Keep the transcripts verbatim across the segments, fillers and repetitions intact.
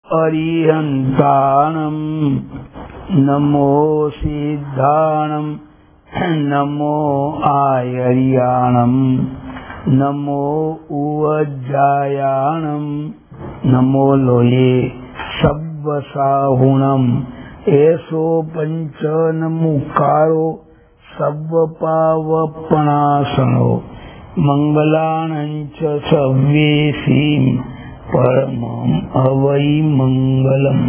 અરિહંતાણમ નમો સિદ્ધાણમ નમો આયર્યાણમ નમો ઉવજ્જાયાણમ નમો લોયે સબ્બસાહુણમ એસો પંચ નમુકારો સબ્બપાવપણાસનો મંગલાણંચ સવ્યેસીમ પરમં અવૈ મંગલમ.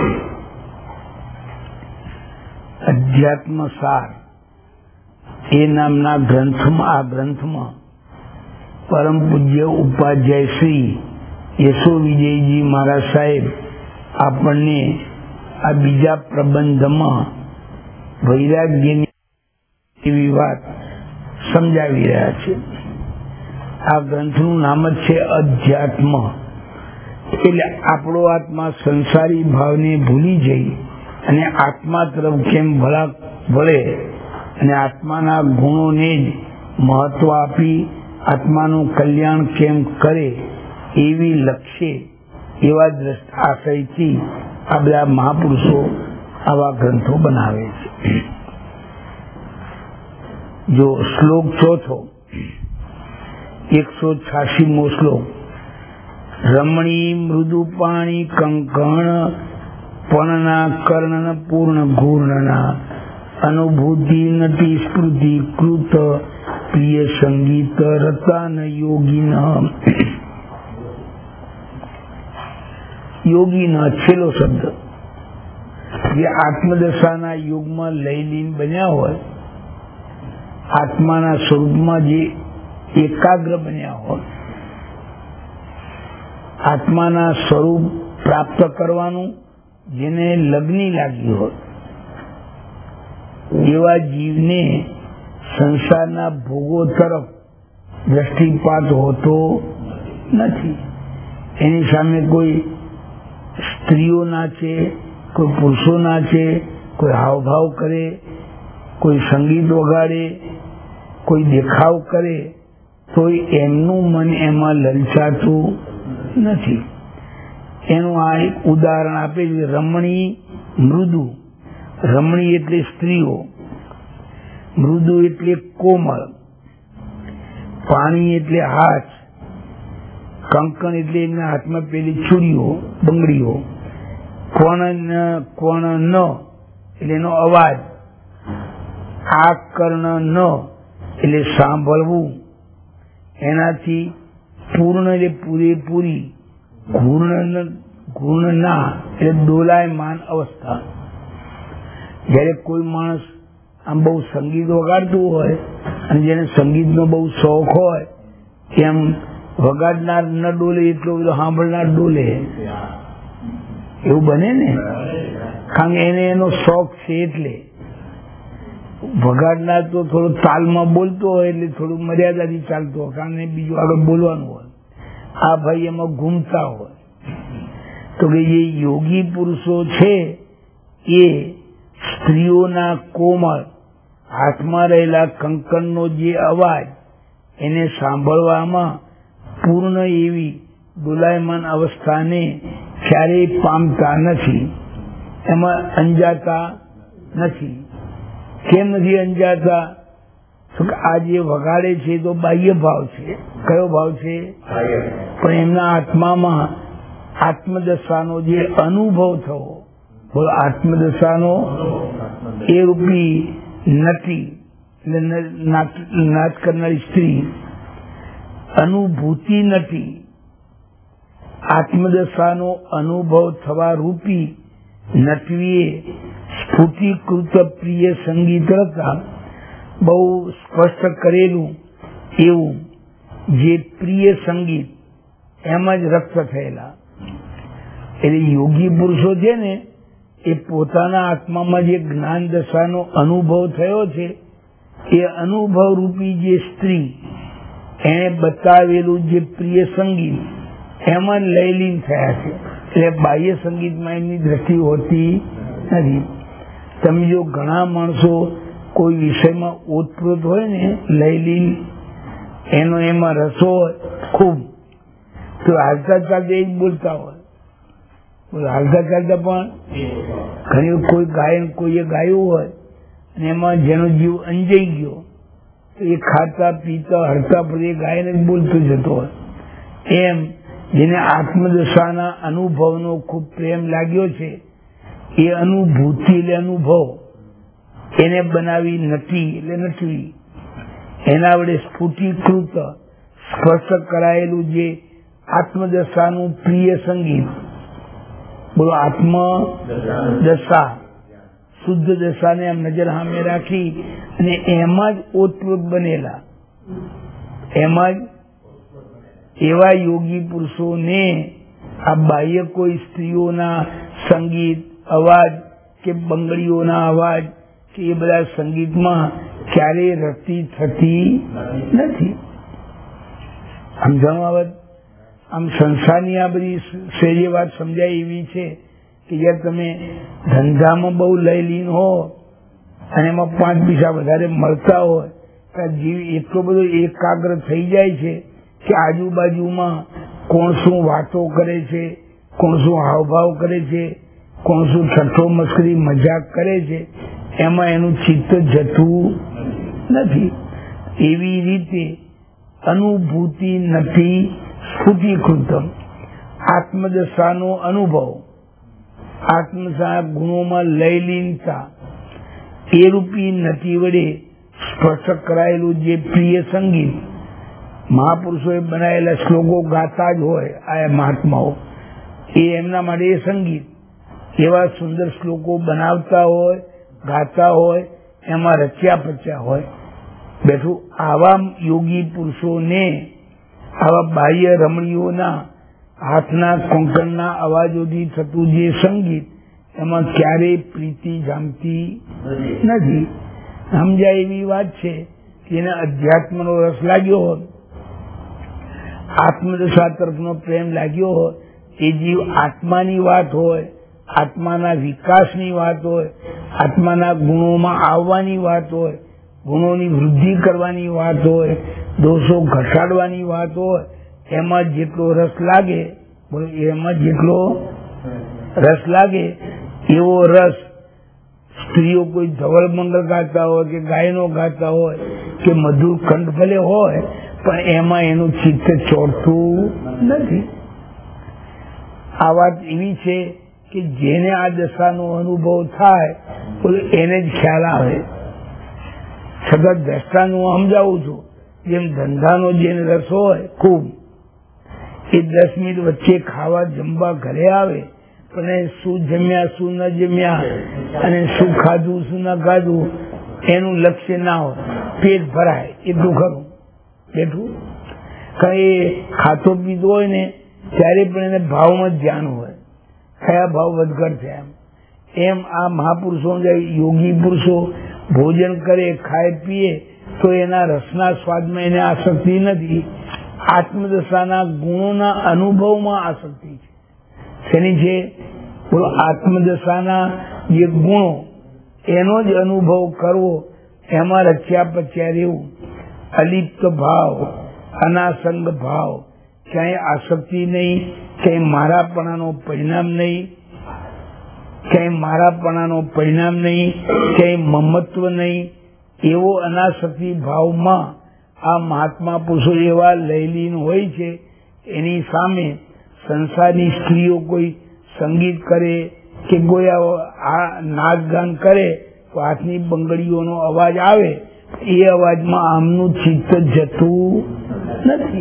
અધ્યાત્મ સાર એ નામના ગ્રંથમાં આ ગ્રંથમાં પરમ પૂજ્ય ઉપાધ્યાય શ્રી યશો વિજયજી મહારાજ સાહેબ આપણને આ બીજા પ્રબંધમાં વૈરાગ્યની એવી વાત સમજાવી રહ્યા છે. આ ગ્રંથનું નામ જ છે અધ્યાત્મ. એટલે આપણો આત્મા સંસારી ભાવને ભૂલી જઈ અને આત્મા તરફ કેમ ભલા વળે અને આત્માના ગુણોને જ મહત્વ આપી આત્માનું કલ્યાણ કેમ કરે એવી લક્ષ્ય એવા આશયથી આ બધા મહાપુરુષો આવા ગ્રંથો બનાવે છે. જો શ્લોક ચોથો એકસો છ્યાસી મો શ્લોક. રમણી મૃદુ પાણી કંકણ પણના કર્ણ પૂર્ણ ઘૂર્ણના અનુભૂતિ નટી સ્મૃતિ કૃત પ્રિય સંગીત રતાન યોગીન. યોગીન છેલ્લો શબ્દ જે આત્મદશાના યુગમાં લયલીન બન્યા હોય, આત્માના સ્વરૂપમાં જે એકાગ્ર બન્યા હોય, આત્માના સ્વરૂપ પ્રાપ્ત કરવાનું જેને લગ્ની લાગ્યું હોય એવા જીવને સંસારના ભોગો તરફ દ્રષ્ટિપાત હોતો નથી. એની સામે કોઈ સ્ત્રીઓ નાચે, કોઈ પુરુષો નાચે, કોઈ હાવભાવ કરે, કોઈ સંગીત વગાડે, કોઈ દેખાવ કરે તો એમનું મન એમાં લલચાતું નથી. એનું આ એક ઉદાહરણ આપે છે. રમણી મૃદુ. રમણી એટલે સ્ત્રીઓ, મૃદુ એટલે કોમળ, પાણી એટલે હાથ, કંકણ એટલે એમના હાથમાં પેલી ચૂડીઓ બંગડીઓ, કોણ કોણ ન એટલે એનો અવાજ, આ કર્ણ ન એટલે સાંભળવું, એનાથી પૂર્ણ એટલે પૂરેપૂરી, ઘૂર્ણ ઘૂર્ણ ના એટલે ડોલાયમાન અવસ્થા. જયારે કોઈ માણસ આમ બહુ સંગીત વગાડતું હોય અને જેને સંગીતનો બહુ શોખ હોય એમ વગાડનાર ન ડોલે એટલો બધો સાંભળનાર ડોલે, એવું બને ને. કારણ કે એને એનો શોખ છે. એટલે વગાડનાર તો થોડો તાલમાં બોલતો હોય એટલે થોડું મર્યાદાથી ચાલતો હોય, કારણ કે બીજું આગળ બોલવાનું હોય. આ ભાઈ એમાં ઘૂમતા હોય. તો કે જે યોગી પુરુષો છે એ સ્ત્રીઓના કોમળ હાથમાં રહેલા કંકણનો જે અવાજ એને સાંભળવામાં પૂર્ણ એવી ડોલાયમાન અવસ્થાને ક્યારેય પામતા નથી, એમાં અંજાતા નથી. કેમ નથી અંજાતા? તો આ જે વગાડે છે તો બાહ્ય ભાવ છે. કયો ભાવ છે? પણ એમના આત્મામાં આત્મદશાનો જે અનુભવ થવો, બોલો આત્મદશાનો એ રૂપી નટી નાચ કરનારી સ્ત્રી, અનુભૂતિ નથી, આત્મદશાનો અનુભવ થવા રૂપી નટવીએ સ્ફૂટીકૃત પ્રિય સંગીત હતા. બહુ સ્પષ્ટ કરેલું એવું જે પ્રિય સંગીત એમાં જ રક્ત થયેલા. એટલે યોગી પુરુષો છે ને એ પોતાના આત્મામાં જે જ્ઞાન દશાનો અનુભવ થયો છે એ અનુભવ રૂપી જે સ્ત્રી એને બતાવેલું જે પ્રિય સંગીત એમાં લયલીન થયા છે. એટલે બાહ્ય સંગીતમાં એમની દ્રષ્ટિ હોતી નથી. તમે જો ઘણા માણસો કોઈ વિષયમાં ઓતપ્રોત હોય ને લયલીન, એનો એમાં રસો હોય ખૂબ, તો હાલતા ચાલતા એ જ બોલતા હોય. બોલો હાલતા ચાલતા પણ ઘણી કોઈ ગાય કોઈએ ગાયું હોય અને એમાં જેનો જીવ અંજાઈ ગયો તો એ ખાતા પીતા હરતા ફરી ગાયને જ બોલતો જતો હોય. એમ જેને આત્મદશાના અનુભવનો ખૂબ પ્રેમ લાગ્યો છે એ અનુભૂતિ એટલે અનુભવ એને બનાવી નટી એટલે નટવી એના વડે સ્ફુટીકૃત સ્પર્શ કરાયેલું જે આત્મદશાનું પ્રિય સંગીત. બોલો આત્મદશા શુદ્ધ દશાને આમ નજર સામે રાખી અને એમાં જ ઓતપ્રોત બનેલા એમાં જ એવા યોગી પુરુષોને આ બાહ્ય કોઈ સ્ત્રીઓના સંગીત અવાજ કે બંગડીઓના અવાજ કે એ બધા સંગીતમાં ક્યારેય રતિ થતી નથી. સમજણ બાબત આમ સંસારની આ બધી સહેલી વાત સમજાય એવી છે કે યાર તમે ધંધામાં બહુ લઈ લીન હો અને એમાં પાંચ પૈસા વધારે મળતા હોય તો જીવ એટલો બધો એકાગ્ર થઈ જાય છે કે આજુબાજુમાં કોણ શું વાતો કરે છે, કોણ શું હાવભાવ કરે છે, કોણ શું ઠઠ્ઠો મસ્કરી મજાક કરે છે એમાં એનું ચિત્ત જતું નથી. એવી રીતે અનુભૂતિ નથી સ્ફુટીકૃતમ આત્મદશાનો અનુભવ આત્મદશા ગુણોમાં લયલીનતા એ રૂપી નટી વડે સ્પર્શ કરાયેલું જે પ્રિય સંગીત મહાપુરુષોએ બનાવેલા શ્લોકો ગાતા જ હોય. આ મહાત્માઓ એ એમના માટે એ સંગીત એવા સુંદર શ્લોકો બનાવતા હોય ગાતા હોય એમાં રચ્યા પચ્યા હોય. બેઠું આવા યોગી પુરુષોને આવા બાહ્ય રમણીઓના હાથના કોંકણના અવાજોથી થતું જે સંગીત એમાં ક્યારેય પ્રીતિ જામતી નથી. સમજાય એવી વાત છે કે એને અધ્યાત્મનો રસ લાગ્યો હોય, આત્મદશા તરફનો પ્રેમ લાગ્યો હોય, એ જીવ આત્માની વાત હોય, આત્માના વિકાસની વાત હોય, આત્માના ગુણોમાં આવવાની વાત હોય, ગુણોની વૃદ્ધિ કરવાની વાત હોય, દોષો ઘટાડવાની વાત હોય, એમાં જેટલો રસ લાગે બોલો એમાં જેટલો રસ લાગે એવો રસ સ્ત્રીઓ કોઈ ધવળ મંગળ ગાતા હોય કે ગાયનો ગાતા હોય કે મધુર કંઠ ભલે હોય પણ એમાં એનું ચિત્ત ચોરતું નથી. આ વાત એવી છે કે જેને આ દશાનો અનુભવ થાય બોલો એને જ ખ્યાલ આવે. છતાં દ્રષ્ટાનું સમજાવું છું જેમ ધંધાનો જેને રસ હોય ખૂબ એ દસ મિનિટ વચ્ચે ખાવા જમવા ઘરે આવે પણ શું જમ્યા શું ન જમ્યા અને શું ખાધું શું ન ખાધું એનું લક્ષ્ય ના હોય, પેટ ભરાય એટલું ખરું બેઠું. કઈ ખાતો પીતો હોય ને ત્યારે પણ એને ભાવમાં જ ધ્યાન હોય, કયા ભાવ વધઘટ છે એમ. એમ આ મહાપુરુષો યોગી પુરુષો ભોજન કરે ખાય પીએ તો એના રસના સ્વાદમાં એને આસક્તિ નથી, આત્મદશાના ગુણોના અનુભવમાં આસક્તિ છે. શેની છે બોલો આત્મદશાના જે ગુણો એનો જ અનુભવ કરવો, એમાં રચ્યા પચ્યા રહેવું, અલિપ્ત ભાવ અનાસંગ ભાવ, ક્યાંય આસક્તિ નહીં, ક્યાંય મારાપણાનો પરિણામ નહીં, ક્યાંય મારાપણાનો પરિણામ નહીં, ક્યાંય મમત્વ નહીં, એવો અનાસક્તિ ભાવમાં આ મહાત્મા પુરુષો એવા લયલીન હોય છે. એની સામે સંસારની સ્ત્રીઓ કોઈ સંગીત કરે કે કોઈ આ નાચ ગાન કરે તો હાથની બંગડીઓનો અવાજ આવે એ અવાજમાં આમનું ચિત્ત જતું નથી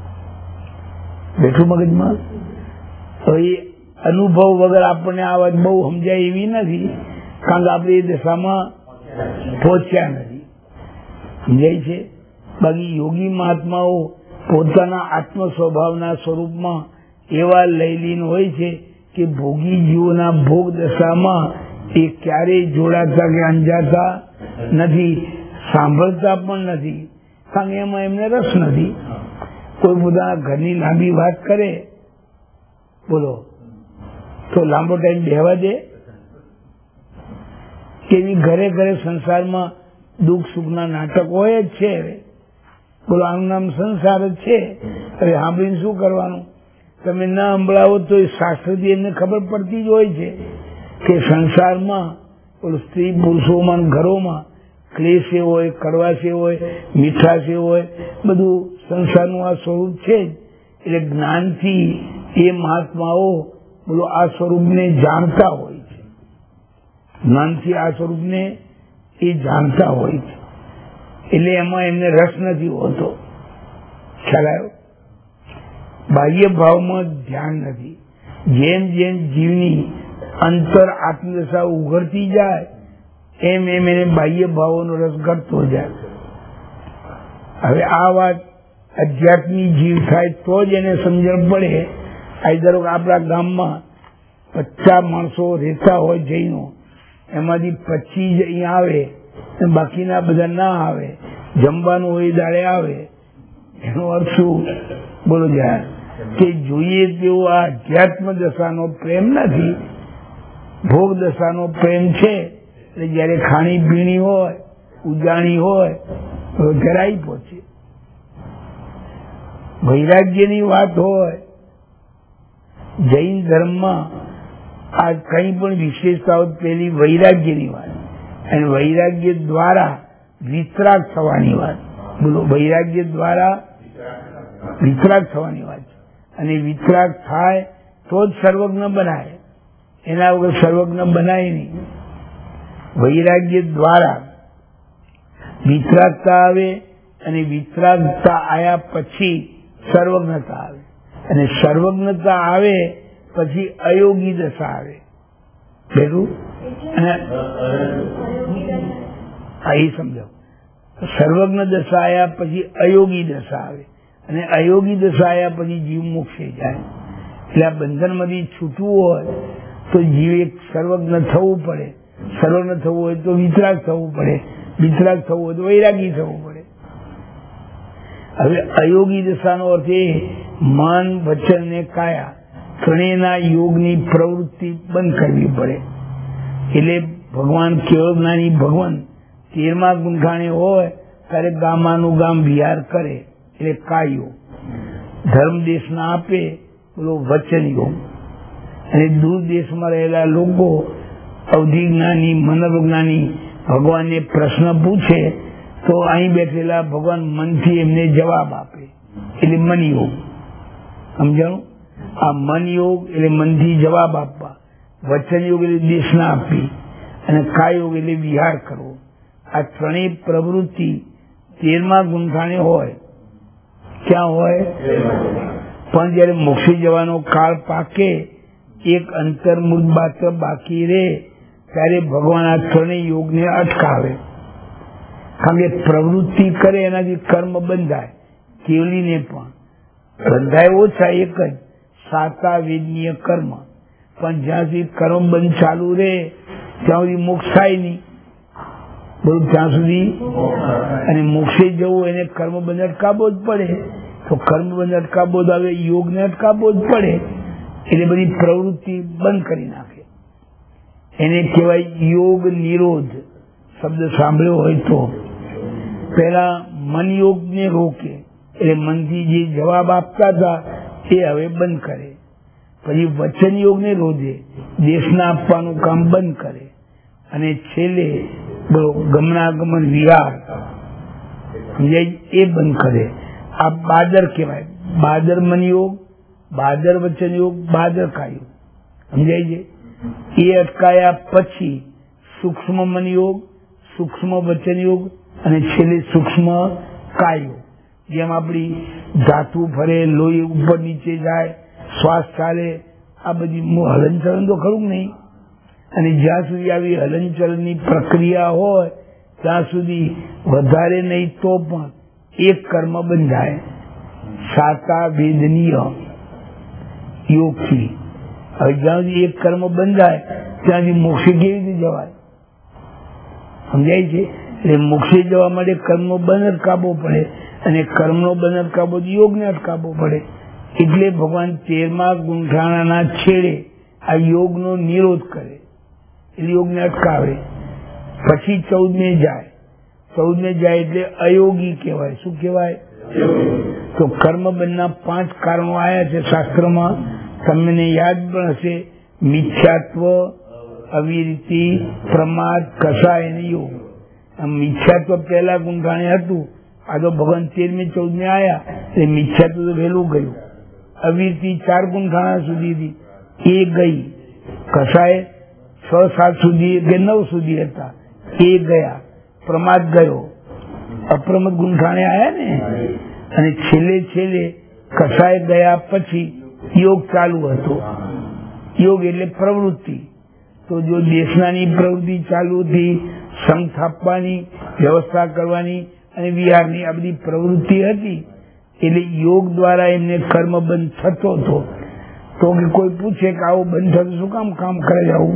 બેઠું મગજમાં. તો એ અનુભવ વગર આપણને આ વાત બહુ સમજાય એવી નથી, કારણ કે આપણે એ દશામાં પહોંચ્યા નથી. સમજાય છે. બાકી યોગી મહાત્માઓ પોતાના આત્મ સ્વભાવના સ્વરૂપમાં એવા લયલીન હોય છે કે ભોગી જીવોના ભોગ દશામાં એ ક્યારેય જોડાતા કે અંજાતા નથી, સાંભળતા પણ નથી, કારણ કે એમાં એમને રસ નથી. કોઈ પોતાના ઘરની લાંબી વાત કરે બોલો તો લાંબો ટાઈમ બેહવા દે કે ઘરે ઘરે સંસારમાં દુઃખ સુખના નાટક હોય જ છે. બોલો આનું નામ સંસાર જ છે. હવે સાંભળીને શું કરવાનું? તમે ના સંભળાવો તો એ શાસ્ત્રથી એમને ખબર પડતી જ હોય છે કે સંસારમાં સ્ત્રી પુરુષોમાં ઘરોમાં ક્લેશ હોય, કડવાશ હોય, મીઠાશ હોય, બધું સંસારનું આ સ્વરૂપ છે જ. એટલે જ્ઞાનથી એ મહાત્માઓ બોલો આ સ્વરૂપને જાણતા હોય છે. જ્ઞાનથી આ સ્વરૂપને એ જાણતા હોય છે. એટલે એમાં એમને રસ નથી હોતો. ખ્યાલ આવ્યો? બાહ્ય ભાવમાં ધ્યાન નથી. જેમ જેમ જીવની અંતર આત્મદશા ઉઘડતી જાય એમ એમ એને બાહ્ય ભાવોનો રસ ઘટતો જાય. હવે આ વાત અધ્યાત્મી જીવ થાય તો જ એને સમજણ પડે. આ ધારો કે આપણા ગામમાં પચાસ માણસો રહેતા હોય જૈનો, એમાંથી પચીસ અહીંયા આવે બાકીના બધા ના આવે, જમવાનું હોય દાડે આવે. એનો અર્થ શું બોલો જાય કે જોઈએ તેવો આ અધ્યાત્મ દશાનો પ્રેમ નથી, ભોગ દશાનો પ્રેમ છે. એટલે જયારે ખાણી પીણી હોય, ઉજાણી હોય તો જરાઈ પહોંચે. વૈરાગ્યની વાત હોય, જૈન ધર્મમાં આ કઈ પણ વિશેષતાઓ પેલી વૈરાગ્યની વાત, અને વૈરાગ્ય દ્વારા વિતરાગ થવાની વાત. બોલો, વૈરાગ્ય દ્વારા વિતરાગ થવાની વાત. અને વિતરાગ થાય તો જ સર્વજ્ઞ બનાય, એના વગર સર્વજ્ઞ બનાય નહીં. વૈરાગ્ય દ્વારા વિતરાગતા આવે, અને વિતરાગતા આવ્યા પછી સર્વજ્ઞતા આવે, અને સર્વજ્ઞતા આવે પછી અયોગી દશા આવે. બેરું અને આ એ સમજાવ. સર્વજ્ઞ દશા આવ્યા પછી અયોગી દશા આવે, અને અયોગી દશા આવ્યા પછી જીવ મોક્ષે જાય. એટલે આ બંધનમાંથી છૂટવું હોય તો જીવ એક સર્વજ્ઞ થવું પડે. સર્વજ્ઞ થવું હોય તો વિતરાગ થવું પડે, વિતરાગ થવું હોય તો વૈરાગી થવું પડે. હવે અયોગી દશાનો અર્થ એ મન, વચન ને કાયા ત્રણેયના યોગની પ્રવૃત્તિ બંધ કરવી પડે. એટલે ભગવાન કેવળ જ્ઞાની ભગવાન તેરમા ગુંઠાણે હોય ત્યારે ગામાનું ગામ વિહાર કરે, એટલે કાયો ધર્મ દેશના આપે બોલો વચન યોગ. અને દૂર દેશમાં રહેલા લોકો અવધિ જ્ઞાની, મનોવિજ્ઞાની ભગવાનને પ્રશ્ન પૂછે તો અહીં બેઠેલા ભગવાન મનથી એમને જવાબ આપે, એટલે મન યોગ. સમજાણું? આ મન યોગ એટલે મનથી જવાબ આપવા, વચન યોગ એટલે દેશના આપવી, અને કાય યોગ એટલે વિહાર કરવો. આ ત્રણેય પ્રવૃત્તિ તેરમા ગુંઠાણે હોય. ક્યાં હોય? પણ જયારે મોક્ષે જવાનો કાળ પાકે, એક અંતર્મુખ માત્ર બાકી રહે, ત્યારે ભગવાન આ ત્રણેય યોગને અટકાવે. કારણ કે પ્રવૃત્તિ કરે એનાથી કર્મ બંધાય. કેવલીને પણ બંધાય ઓછા એક જ સાતા વેદનીય કર્મ, પણ જ્યાં સુધી કર્મ બંધ ચાલુ રહે ત્યાં સુધી મોક્ષ થાય નહીં. બરોબર? ત્યાં સુધી. અને મોક્ષે જવું એને કર્મ બંધ અટકાવવો જ પડે. તો કર્મ બંધ અટકાવવો જ આવે, યોગને અટકાવવો જ પડે. એટલે બધી પ્રવૃત્તિ બંધ કરી નાખે. એને કહેવાય યોગ નિરોધ. શબ્દ સાંભળ્યો હોય તો પેલા મન યોગ ને રોકે, એટલે મનથી જે જવાબ આપતા હતા એ હવે બંધ કરે. પછી વચન યોગ ને રોધે, દેશના આપવાનું કામ બંધ કરે, અને છેલ્લે ગમનાગમન વિહાર એ બંધ કરે. આ બાદર કહેવાય. બાદર મન યોગ, બાદર વચન યોગ, બાદર કાયોગ. સમજાય છે? એ અટકાયા પછી સૂક્ષ્મ મન યોગ, સૂક્ષ્મ વચન યોગ, અને છેલ્લે સૂક્ષ્મ કાયો. જેમ આપણી ધાતુ ફરે, લોહી ઉપર નીચે જાય, શ્વાસ ચાલે, આ બધી હલનચલન તો ખરું નહીં. અને જ્યાં સુધી આવી હલનચલનની પ્રક્રિયા હોય ત્યાં સુધી વધારે નહીં તો પણ એક કર્મ બંધાય, સાતા વેદનીય યોગથી. હવે જ્યાં સુધી એક કર્મ બંધાય ત્યાંથી મોક્ષે કેવી રીતે જવાય? સમજાય છે? એટલે મોક્ષે જવા માટે કર્મનો બંધ અટકાવવો પડે, અને કર્મનો બંધ અટકાવવો યોગને અટકાવવો પડે. એટલે ભગવાન તેરમા ગુંઠાણાના છેડે આ યોગનો નિરોધ કરે, એટલે યોગને અટકાવે. પછી ચૌદમે જાય. ચૌદમે જાય એટલે અયોગી કહેવાય. શું કહેવાય? તો કર્મ બંધના પાંચ કારણો આવ્યા છે શાસ્ત્રમાં. તમને યાદ પણ હશે, મિથ્યાત્વ, અવિરતિ, પ્રમાદ, કષાય અને યોગ. મિથ્યાત્વ પહેલા ગુંઠાણે હતું, આ તો ભગવાન તેરમી ચૌદમે આયા એટલે મિથ્યાત્વ તો વહેલું ગયું. અવિરતિ ચાર ગુંઠાણા સુધી હતી એ ગઈ. કષાય છ સાત સુધી કે નવ સુધી હતા એ ગયા. પ્રમાદ ગયો. અપ્રમદ ગુંઠાણે આયા ને, અને છેલ્લે છેલ્લે કષાય ગયા પછી યોગ ચાલુ હતો. યોગ એટલે પ્રવૃત્તિ. તો જો દેશનાની પ્રવૃત્તિ ચાલુ હતી, સંઘ સ્થાપવાની, વ્યવસ્થા કરવાની અને વિહારની આ બધી પ્રવૃત્તિ હતી, એટલે યોગ દ્વારા એમને કર્મ બંધ થતો હતો. તો કોઈ પૂછે કે આવું બંધ થતું શું કામ કામ કરે આવું?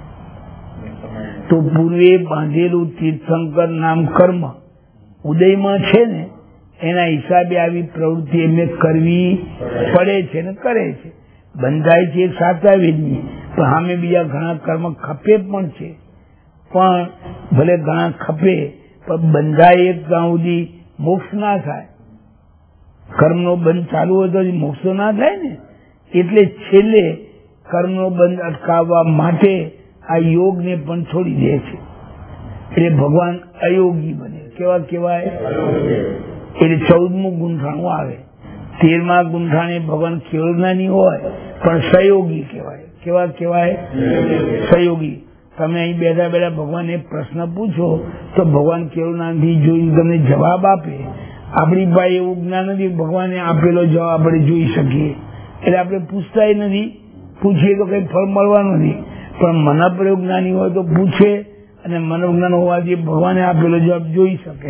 તો પૂર્વે બાંધેલું તીર્થંકર નામ કર્મ ઉદયમાં છે ને, એના હિસાબે આવી પ્રવૃત્તિ એમને કરવી પડે છે ને કરે છે. બંધાય છે સાચા વેદની, પણ સામે બીજા ઘણા કર્મ ખપે પણ છે. પણ ભલે ઘણા ખપે પણ બંધાય એક ત્યાં સુધી મોક્ષ ના થાય. કર્મનો બંધ ચાલુ હોય તો મોક્ષ ના થાય ને, એટલે છેલ્લે કર્મનો બંધ અટકાવવા માટે આ યોગને પણ છોડી દે છે. એટલે ભગવાન અયોગી બને. કેવા કેવાય? એટલે ચૌદમું ગુંઠાણું આવે. તેરમા ગુંઠાણે ભગવાન કેવળજ્ઞાની હોય પણ સહયોગી કહેવાય. કેવા કહેવાય? સહયોગી. તમે અહીં બેઠા બેઠા ભગવાનને પ્રશ્ન પૂછો તો ભગવાન કેવળજ્ઞાનથી જોઈને તમને જવાબ આપે. આપણી પાસે એવું જ્ઞાન નથી ભગવાને આપેલો જવાબ આપણે જોઈ શકીએ, એટલે આપણે પૂછતા નથી. પૂછીએ તો કઈ ફળ મળવાનું નથી. પણ મનોપ્રયોગ જ્ઞાની હોય તો પૂછે, અને મનોજ્ઞાન હોવાથી ભગવાને આપેલો જવાબ જોઈ શકે.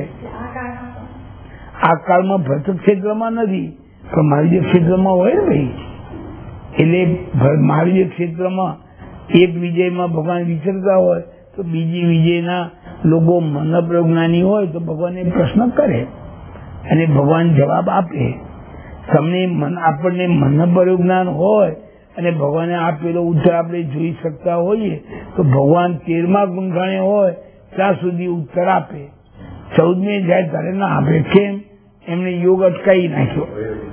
આ કાળમાં ભરત ક્ષેત્રમાં નથી પણ મહાવીર ક્ષેત્રમાં હોય ને ભાઈ. એટલે મહાવીર ક્ષેત્રમાં એક વિજયમાં ભગવાન વિચરતા હોય તો બીજી વિજયના લોકો મનોપ્રયોગ જ્ઞાની હોય તો ભગવાનને પ્રશ્ન કરે અને ભગવાન જવાબ આપે. તમને આપણને મનોપ્રયોગ જ્ઞાન હોય અને ભગવાને આપેલો ઉત્તર આપણે જોઈ શકતા હોઈએ તો ભગવાન તેરમા ગુંઠાણે હોય ત્યાં સુધી ઉત્તર આપે. ચૌદમે જાય ત્યારે ના આપે. કેમ? એમને યોગ અટકાવી નાખ્યો.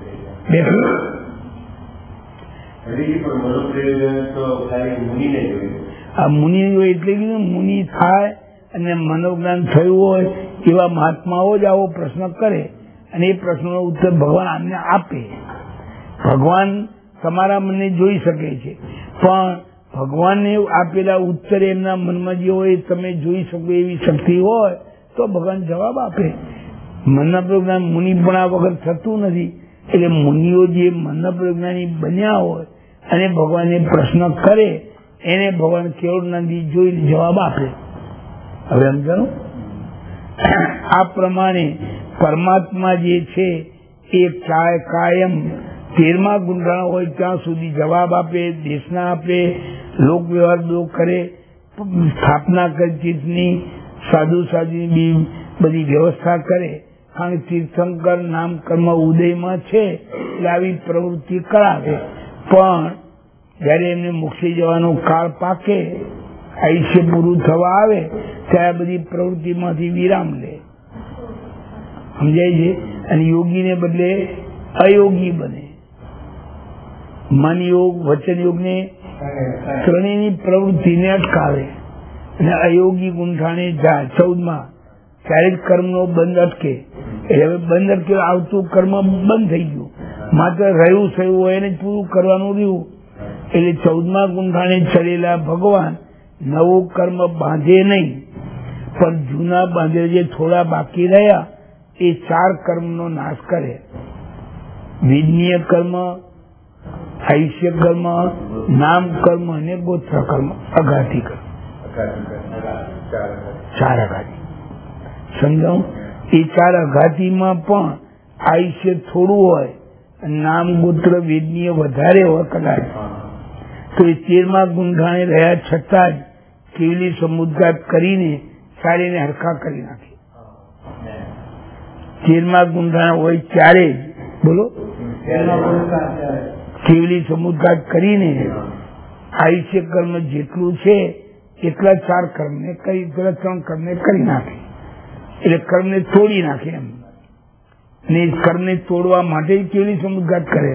આ મુનિ એટલે કીધું મુનિ થાય અને મનોજ્ઞાન થયું હોય એવા મહાત્માઓ જ આવો પ્રશ્ન કરે અને એ પ્રશ્નનો ઉત્તર ભગવાન આમને આપે. ભગવાન તમારા મનને જોઈ શકે છે, પણ ભગવાનને આપેલા ઉત્તર એમના મનમાં જે હોય તમે જોઈ શકો એવી શક્તિ હોય તો ભગવાન જવાબ આપે. મનના પ્રજ્ઞાન મુનિપણા વગર થતું નથી. એટલે મુનિઓ જે મનના પ્રજ્ઞાની બન્યા હોય અને ભગવાનને પ્રશ્ન કરે એને ભગવાન કેવળજ્ઞાનથી જોઈને જવાબ આપે. હવે સમજાણું? આ પ્રમાણે પરમાત્મા જે છે એ કાયમ તેરમા ગુંઠાણા હોય ત્યાં સુધી જવાબ આપે, દેશના આપે, લોક વ્યવહાર દો કરે, સ્થાપના કરી તીર્થની, સાધુ સાધુની બધી વ્યવસ્થા કરે. કારણ કે તીર્થંકર નામ કર્મ ઉદયમાં છે એટલે આવી પ્રવૃત્તિ કરાવે. પણ જયારે એમને મોક્ષે જવાનો કાળ પાકે, આયુષ્ય પૂરું થવા આવે ત્યારે બધી પ્રવૃત્તિમાંથી વિરામ લે. સમજાય છે? અને યોગીને બદલે અયોગી બને. મન યોગ, વચન યોગ ને ત્રણેયની પ્રવૃત્તિને અટકાવે અને અયોગી ગુંઠાણે જાય ચૌદમાં ત્યારે જ કર્મનો બંધ અટકે. એટલે હવે બંધ અટકે આવતું કર્મ બંધ થઈ ગયું, માત્ર રહ્યું થયું હોય એને પૂરું કરવાનું રહ્યું. એટલે ચૌદમા ગુંઠાણે ચડેલા ભગવાન નવું કર્મ બાંધે નહીં, પણ જૂના બાંધે જે થોડા બાકી રહ્યા એ ચાર કર્મનો નાશ કરે. વિજ્ઞીય કર્મ, આયુષ્ય કર્મ, નામ કર્મ અને ગોત્ર કર્મ, અઘાતી કર્મ. ચાર અઘાતી સમજાવું? એ ચાર અઘાતીમાં પણ આયુષ્ય થોડું હોય, નામ ગોત્ર વેદનીય વધારે હોય કદાચ, તો એ તેરમા ગુંઠાણે રહ્યા છતાં જ કેવલી સમુદ્ઘાત કરીને ચારેને હરખા કરી નાખે. તેરમા ગુંઠાણા હોય ત્યારે જ બોલો કેવલી સમુદ્ઘાત કરીને આયુષ્ય કર્મ જેટલું છે એટલા ચાર કર્મને કરી, ત્રણ કર્મને કરી નાખે. એટલે કર્મને તોડી નાખે. એમ ને કર્મને તોડવા માટે કેવલી સમુદ્ઘાત કરે.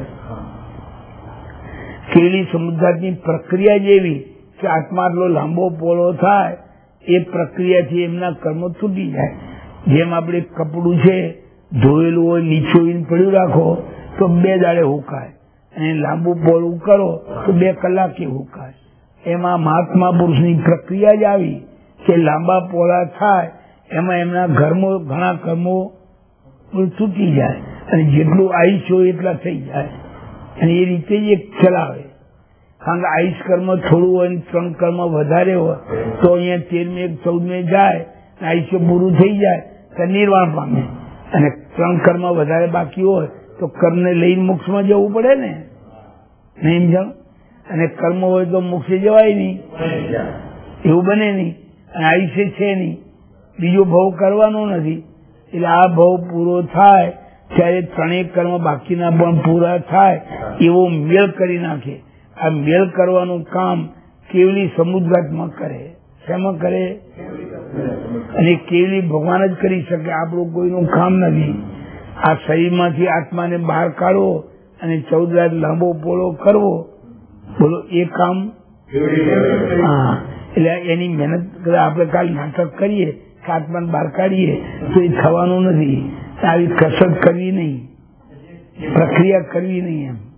કેવલી સમુદ્ઘાતની પ્રક્રિયા જેવી કે આત્મા આટલો લાંબો પોળો થાય એ પ્રક્રિયાથી એમના કર્મો તૂટી જાય. જેમ આપણે કપડું છે ધોયેલું હોય નીચોઈને પડ્યું રાખો તો બે દાડે હુકાય, અને લાંબુ પોળું કરો તો બે કલાકે હુકાય. એમાં મહાત્મા પુરુષની પ્રક્રિયા જ આવી કે લાંબા પોળા થાય એમાં એમના ઘર્મો ઘણા કર્મો તૂટી જાય અને જેટલું આયુષ્ય હોય એટલા થઈ જાય, અને એ રીતે જ એક ચલાવે. કારણ કે આયુષ કર્મ થોડું હોય ને ત્રણ કર્મ વધારે હોય તો અહીંયા તેરમે એક ચૌદમે જાય આયુષ્ય પૂરું થઈ જાય તો નિર્વાણ પામે, અને ત્રણ કર્મ વધારે બાકી હોય તો કર્મને લઈને મોક્ષમાં જવું પડે ને, નહીં સમજાણ? અને કર્મ હોય તો મોક્ષે જવાય નહીં, એવું બને નહીં. અને આયુષ્ય છે નહીં, બીજો ભવ કરવાનો નથી. એટલે આ ભવ પૂરો થાય ત્યારે ત્રણેય કર્મ બાકીના પણ પૂરા થાય એવો મેળ કરી નાખે. આ મેળ કરવાનું કામ કેવલી સમુદ્ઘાતમાં કરે. શેમાં કરે? અને કેવલી ભગવાન જ કરી શકે, આપણું કોઈનું કામ નથી. આ શરીરમાંથી આત્માને બહાર કાઢવો અને ચૌદ રાત લાંબો પોળો કરવો, બોલો એ કામ. હા, એટલે એની મહેનત આપણે કાલ નાટક કરીએ કે આત્માને બહાર કાઢીએ તો એ થવાનું નથી. આવી કસરત કરવી નહીં, પ્રક્રિયા કરવી નહીં. એમ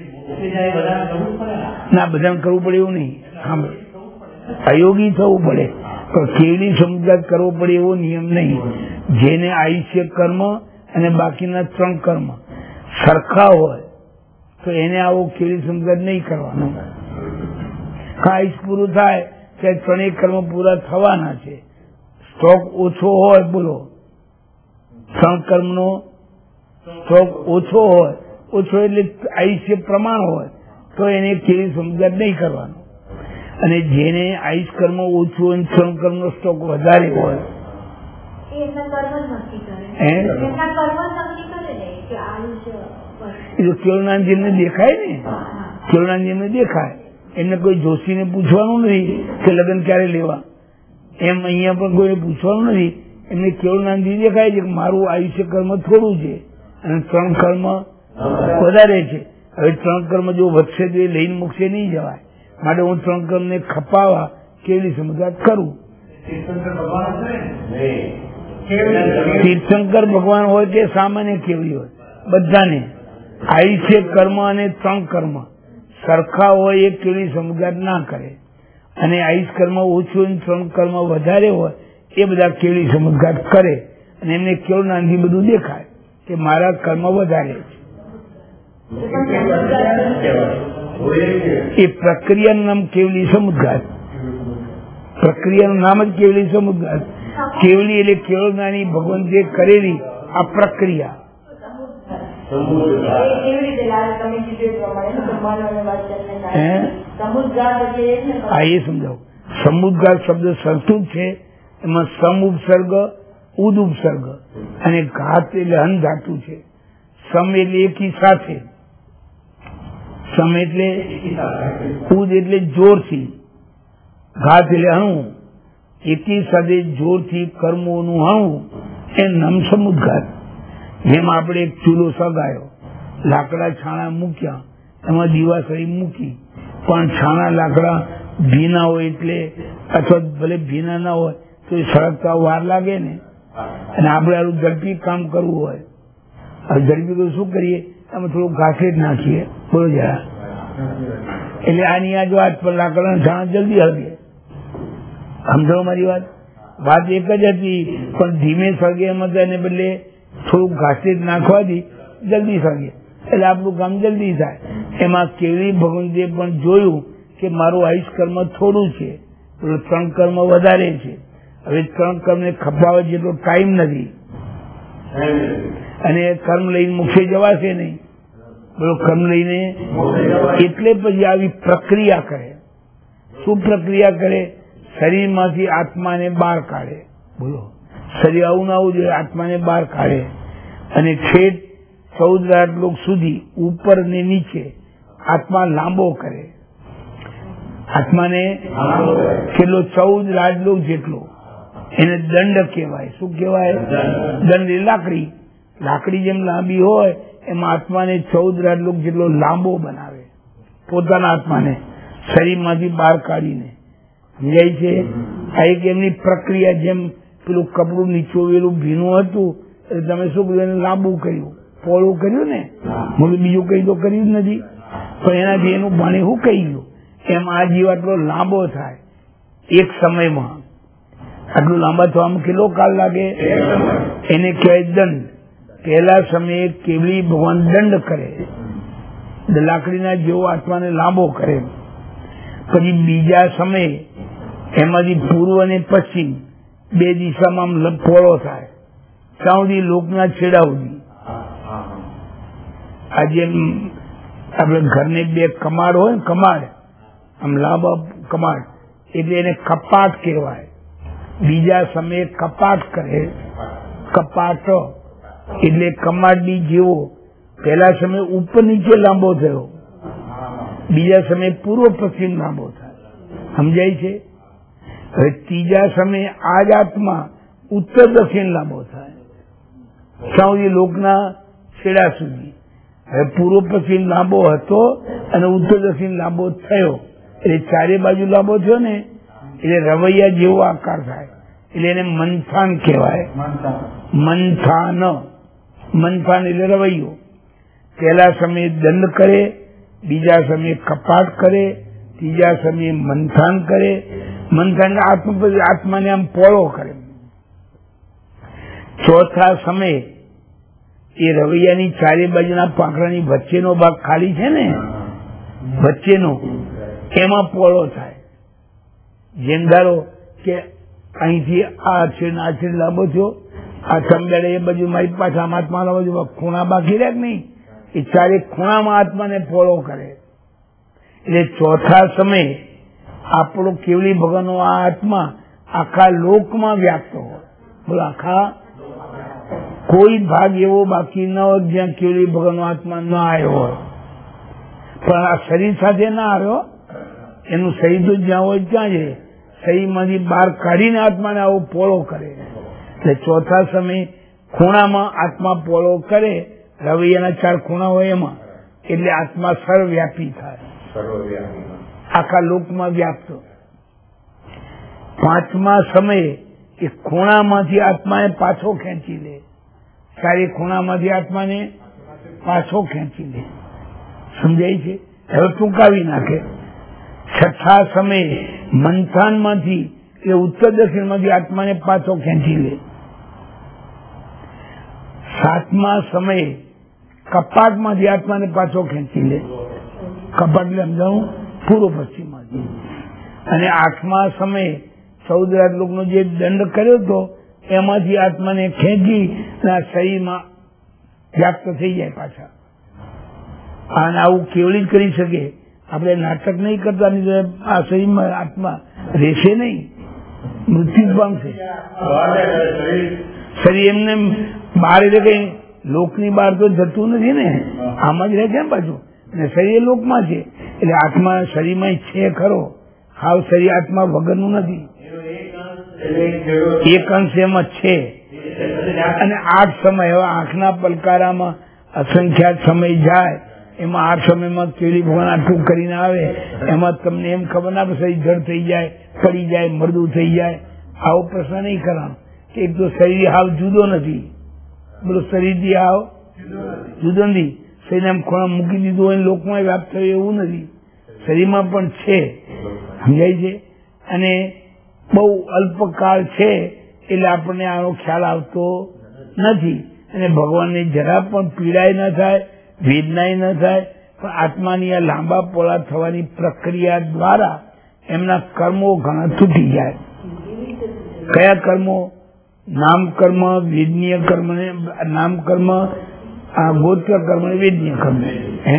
ના બધાને કરવું પડે એવું નહીં, અયોગી થવું પડે પણ કેવલી સમુદ્ઘાત કરવો પડે એવો નિયમ નહીં. જેને આયુષ્ય કર્મ અને બાકીના ત્રણ કર્મ સરખા હોય તો એને આવો કેવલી સમુદ્ઘાત નહીં કરવાનો. આયુષ પૂરું થાય ત્યારે ત્રણેય કર્મ પૂરા થવાના છે. સ્ટોક ઓછો હોય, બોલો ત્રણ કર્મનો સ્ટોક ઓછો હોય, ઓછો એટલે આયુષ્ય પ્રમાણ હોય તો એને કેવી સમુદ્ઘાત નહીં કરવાનો. અને જેને આયુષ કર્મ ઓછું હોય ત્રણ કર્મ નો સ્ટોક વધારે હોય કેવળનાથ જેમને દેખાય ને, કેવળનાથ જેમને દેખાય એમને કોઈ જોશીને પૂછવાનું નથી કે લગ્ન ક્યારે લેવા, એમ અહીંયા પણ કોઈને પૂછવાનું નથી. એમને કેવળનાથજી દેખાય છે કે મારું આયુષ્ય કર્મ થોડું છે અને ત્રણ કર્મ વધારે છે. હવે ત્રણ કર્મ જો વધશે તો એ લઈને મૂકશે નહીં જવાય, માટે હું ત્રણ કર્મ ને ખપાવા કેવલી સમુદ્ઘાત કરું. તીર્થંકર ભગવાન હોય કે સામાન્ય કેવલી હોય, બધાને આયુષ્ય કર્મ અને ત્રણ કર્મ સરખા હોય એ કેવલી સમુદ્ઘાત ના કરે. અને આયુષ કર્મ ઓછું ત્રણ કર્મ વધારે હોય એ બધા કેવલી સમુદ્ઘાત કરે. અને એમને કેવળનાથજી બધું દેખાય કે મારા કર્મ વધારે છે. એ પ્રક્રિયાનું નામ કેવલી સમુદ્ઘાત. પ્રક્રિયાનું નામ જ કેવલી સમુદ્ઘાત. કેવલી એટલે કેવળનાની ભગવંતે કરેલી આ પ્રક્રિયા. હા એ સમજાવું. સમુદ્ઘાત શબ્દ સંસ્કૃત છે, એમાં સમ ઉપસર્ગ ઉદ ઉપસર્ગ અને ઘાત એટલે અન ધાતુ છે. સમ એટલે એકી સાથે, સમ એટલે ઉદ એટલે જોરથી, ઘાત એટલે હણવું, એકી સાથે જોરથી કર્મોનું હણવું એ નામ સમુદ્ઘાત. જેમ આપણે એક ચૂલો સગાયો, લાકડા છાણા મૂક્યા, એમાં દીવાસળી મૂકી, પણ છાણા લાકડા ભીના હોય એટલે અથવા ભલે ભીના ના હોય તો એ સળગતા વાર લાગે ને. અને આપણે આનું ઝડપી કામ કરવું હોય, ઝડપી તો શું કરીએ, અમે થોડું ઘાસે જ નાખીએ, બોલો જરા. એટલે આની આ વાત પર લાકડા છાણા જલ્દી હળગે. સમજો મારી વાત? વાત એક જ હતી પણ ધીમે સળગે એમ હતા, એને બદલે થોડુંક ઘાસે જ નાખવાથી જલ્દી સળગે, એટલે આપણું કામ જલ્દી થાય. એમાં કેવલી ભગવંતે પણ જોયું કે મારું આયુષ કર્મ થોડું છે, ત્રણ કર્મ વધારે છે. હવે ત્રણ કર્મ ને ખપાવવા જેટલો ટાઈમ નથી અને કર્મ લઈને મુખે જવાશે નહીં, બોલો કર્મ લઈને. એટલે પછી આવી પ્રક્રિયા કરે. શું પ્રક્રિયા કરે? શરીરમાંથી આત્માને બહાર કાઢે. બોલો શરીર આવું ના આવું જોઈએ, આત્માને બહાર કાઢે અને છેદ ચૌદ રાજલોક સુધી ઉપર ને નીચે આત્મા લાંબો કરે. આત્માને કેટલો? ચૌદ રાજલોક જેટલો. એને દંડ કહેવાય. શું કહેવાય? દંડ. લાકડી લાકડી જેમ લાંબી હોય એમાં આત્માને ચૌદ રાજલોક જેટલો લાંબો બનાવે, પોતાના આત્માને શરીરમાંથી બહાર કાઢીને. સમજાય છે? આ એક એમની પ્રક્રિયા. જેમ પેલું કપડું નીચોવેલું ભીનું હતું એટલે તમે શું કર્યું? એને લાંબુ કર્યું, પોળું કર્યું ને. મને બીજું કઈ તો કર્યું જ નથી, પણ એનાથી એનું પાણી શું કહી ગયું? એમ આ જીવ આટલો લાંબો થાય એક સમયમાં. આટલું લાંબા થવામાં કેટલો કાળ લાગે? એને કહેવાય દંડ. પહેલા સમયે કેવલી ભગવાન દંડ કરે, લાકડીના જેવો આત્માને લાંબો કરે. પછી બીજા સમયે એમાંથી પૂર્વ અને પશ્ચિમ બે દિશામાં પોળો થાય, ત્યાં સુધી લોકના છેડા સુધી. આજે આપણે ઘરને બે કમાડ હોય ને, કમાડ આમ લાંબા કમાડ, એટલે એને કપાટ કહેવાય. બીજા સમયે કપાટ કરે, કપાટ એટલે કમાડની જેવો. પહેલા સમય ઉપર નીચે લાંબો થયો, બીજા સમયે પૂર્વ પશ્ચિમ લાંબો થાય. સમજાય છે? હવે ત્રીજા સમયે આ જ આત્મા ઉત્તર દક્ષિણ લાંબો થાય, સાઉદી લોકના છેડા સુધી. હવે પૂર્વ પશ્ચિમ લાંબો હતો અને ઉત્તર દક્ષિણ લાંબો થયો, એટલે ચારે બાજુ લાંબો થયો ને, એટલે રવૈયા જેવો આકાર થાય. એટલે એને મંથાન કહેવાય. મંથાન, મંથાન એટલે રવૈયો. પહેલા સમયે દંડ કરે, બીજા સમયે કપાટ કરે, ત્રીજા સમયે મંથાન કરે. મંથાન આત્મા આત્માને આમ પોળો કરે. ચોથા સમયે એ રવૈયાની ચારે બાજુના પાંખડાની વચ્ચેનો ભાગ ખાલી છે ને, વચ્ચેનો, એમાં પોળો થાય. જેમ ધારો કે અહીંથી આ છેડ આ છેડ લાંબો થયો, આ સમજાડે એ બાજુ મારી પાછા આત્મા બાજુ ખૂણા બાકી રહે નહીં, એ ચારે ખૂણામાં આત્માને પોળો કરે. એટલે ચોથા સમયે આપણો કેવલી ભગવાનનો આ આત્મા આખા લોકમાં વ્યાપ્ત હોય. બોલો, આખા કોઈ ભાગ એવો બાકી ન હોય જ્યાં કેવલી ભગવાનનો આત્મા ન આવ્યો હોય. પણ આ શરીર સાથે ના આવ્યો, એનું શરીર તો જ્યાં હોય ત્યાં છે, શરીરમાંથી બહાર કાઢીને આત્માને આવો પોળો કરે. એટલે ચોથા સમયે ખૂણામાં આત્મા પોળો કરે, રવૈયાના ચાર ખૂણા હોય એમાં, એટલે આત્મા સર્વવ્યાપી થાય, આખા લોકમાં વ્યાપ્ત. પાંચમા સમયે એ ખૂણામાંથી આત્માને પાછો ખેંચી લે, ચારે ખૂણામાંથી આત્માને પાછો ખેંચી લે. સમજાય છે? હવે ટૂંકાવી નાખે. છઠ્ઠા સમયે મંથાનમાંથી એટલે ઉત્તર દક્ષિણમાંથી આત્માને પાછો ખેંચી લે. સાતમા સમયે કપાટમાંથી આત્માને પાછો ખેંચી લે. કપાટ એટલે સમજાવું, પૂર્વ પશ્ચિમમાંથી. અને આઠમા સમયે ચૌદ રાજલોકનો જે દંડ કર્યો હતો એમાંથી આત્માને ખેંચી શરીરમાં વ્યાપ્ત થઈ જાય પાછા. અને આવું કેવળી જ કરી શકે. આપણે નાટક નહીં કરતા, આ શરીરમાં આત્મા રહેશે નહીં, મૃત્યુ પામશે. શરીર એમને બહાર એટલે કઈ લોકની બહાર તો જતું નથી ને, આમાં જ રહે છે પાછું. અને શરીર લોકમાં છે, એટલે આત્મા શરીરમાં છે ખરો, હાવ શરીર આત્મા વગરનું નથી, એક અંશ એમાં છે. અને આઠ સમય, હવે આંખના પલકારામાં અસંખ્યાત સમય જાય, એમાં આઠ સમયમાં કેવલી ભગવાન આટલું કરીને આવે, એમાં તમને એમ ખબર ના પડે શરીર જડ થઈ જાય, પડી જાય, મરદું થઈ જાય. આવો પ્રશ્ન નહીં કરવાનો કે એક તો શરીર હાવ જુદો નથી. બોલો, શરીરથી હાવ જુદો નથી. શરીરને એમ ખોણા મૂકી દીધું હોય, લોકમાં વ્યાપ્ત થયું એવું નથી, શરીરમાં પણ છે. સમજાય છે? અને બહુ અલ્પકાળ છે એટલે આપણને આનો ખ્યાલ આવતો નથી. અને ભગવાનને જરા પણ પીડાય ન થાય, વેદનાય ન થાય, પણ આત્માની આ લાંબા પોળા થવાની પ્રક્રિયા દ્વારા એમના કર્મો ઘણા તૂટી જાય. કયા કર્મો? નામ કર્મ, વેદનીય કર્મ ને નામ કર્મ, આ ગોત્ર કર્મ ને વેદનીય કર્મ. હે,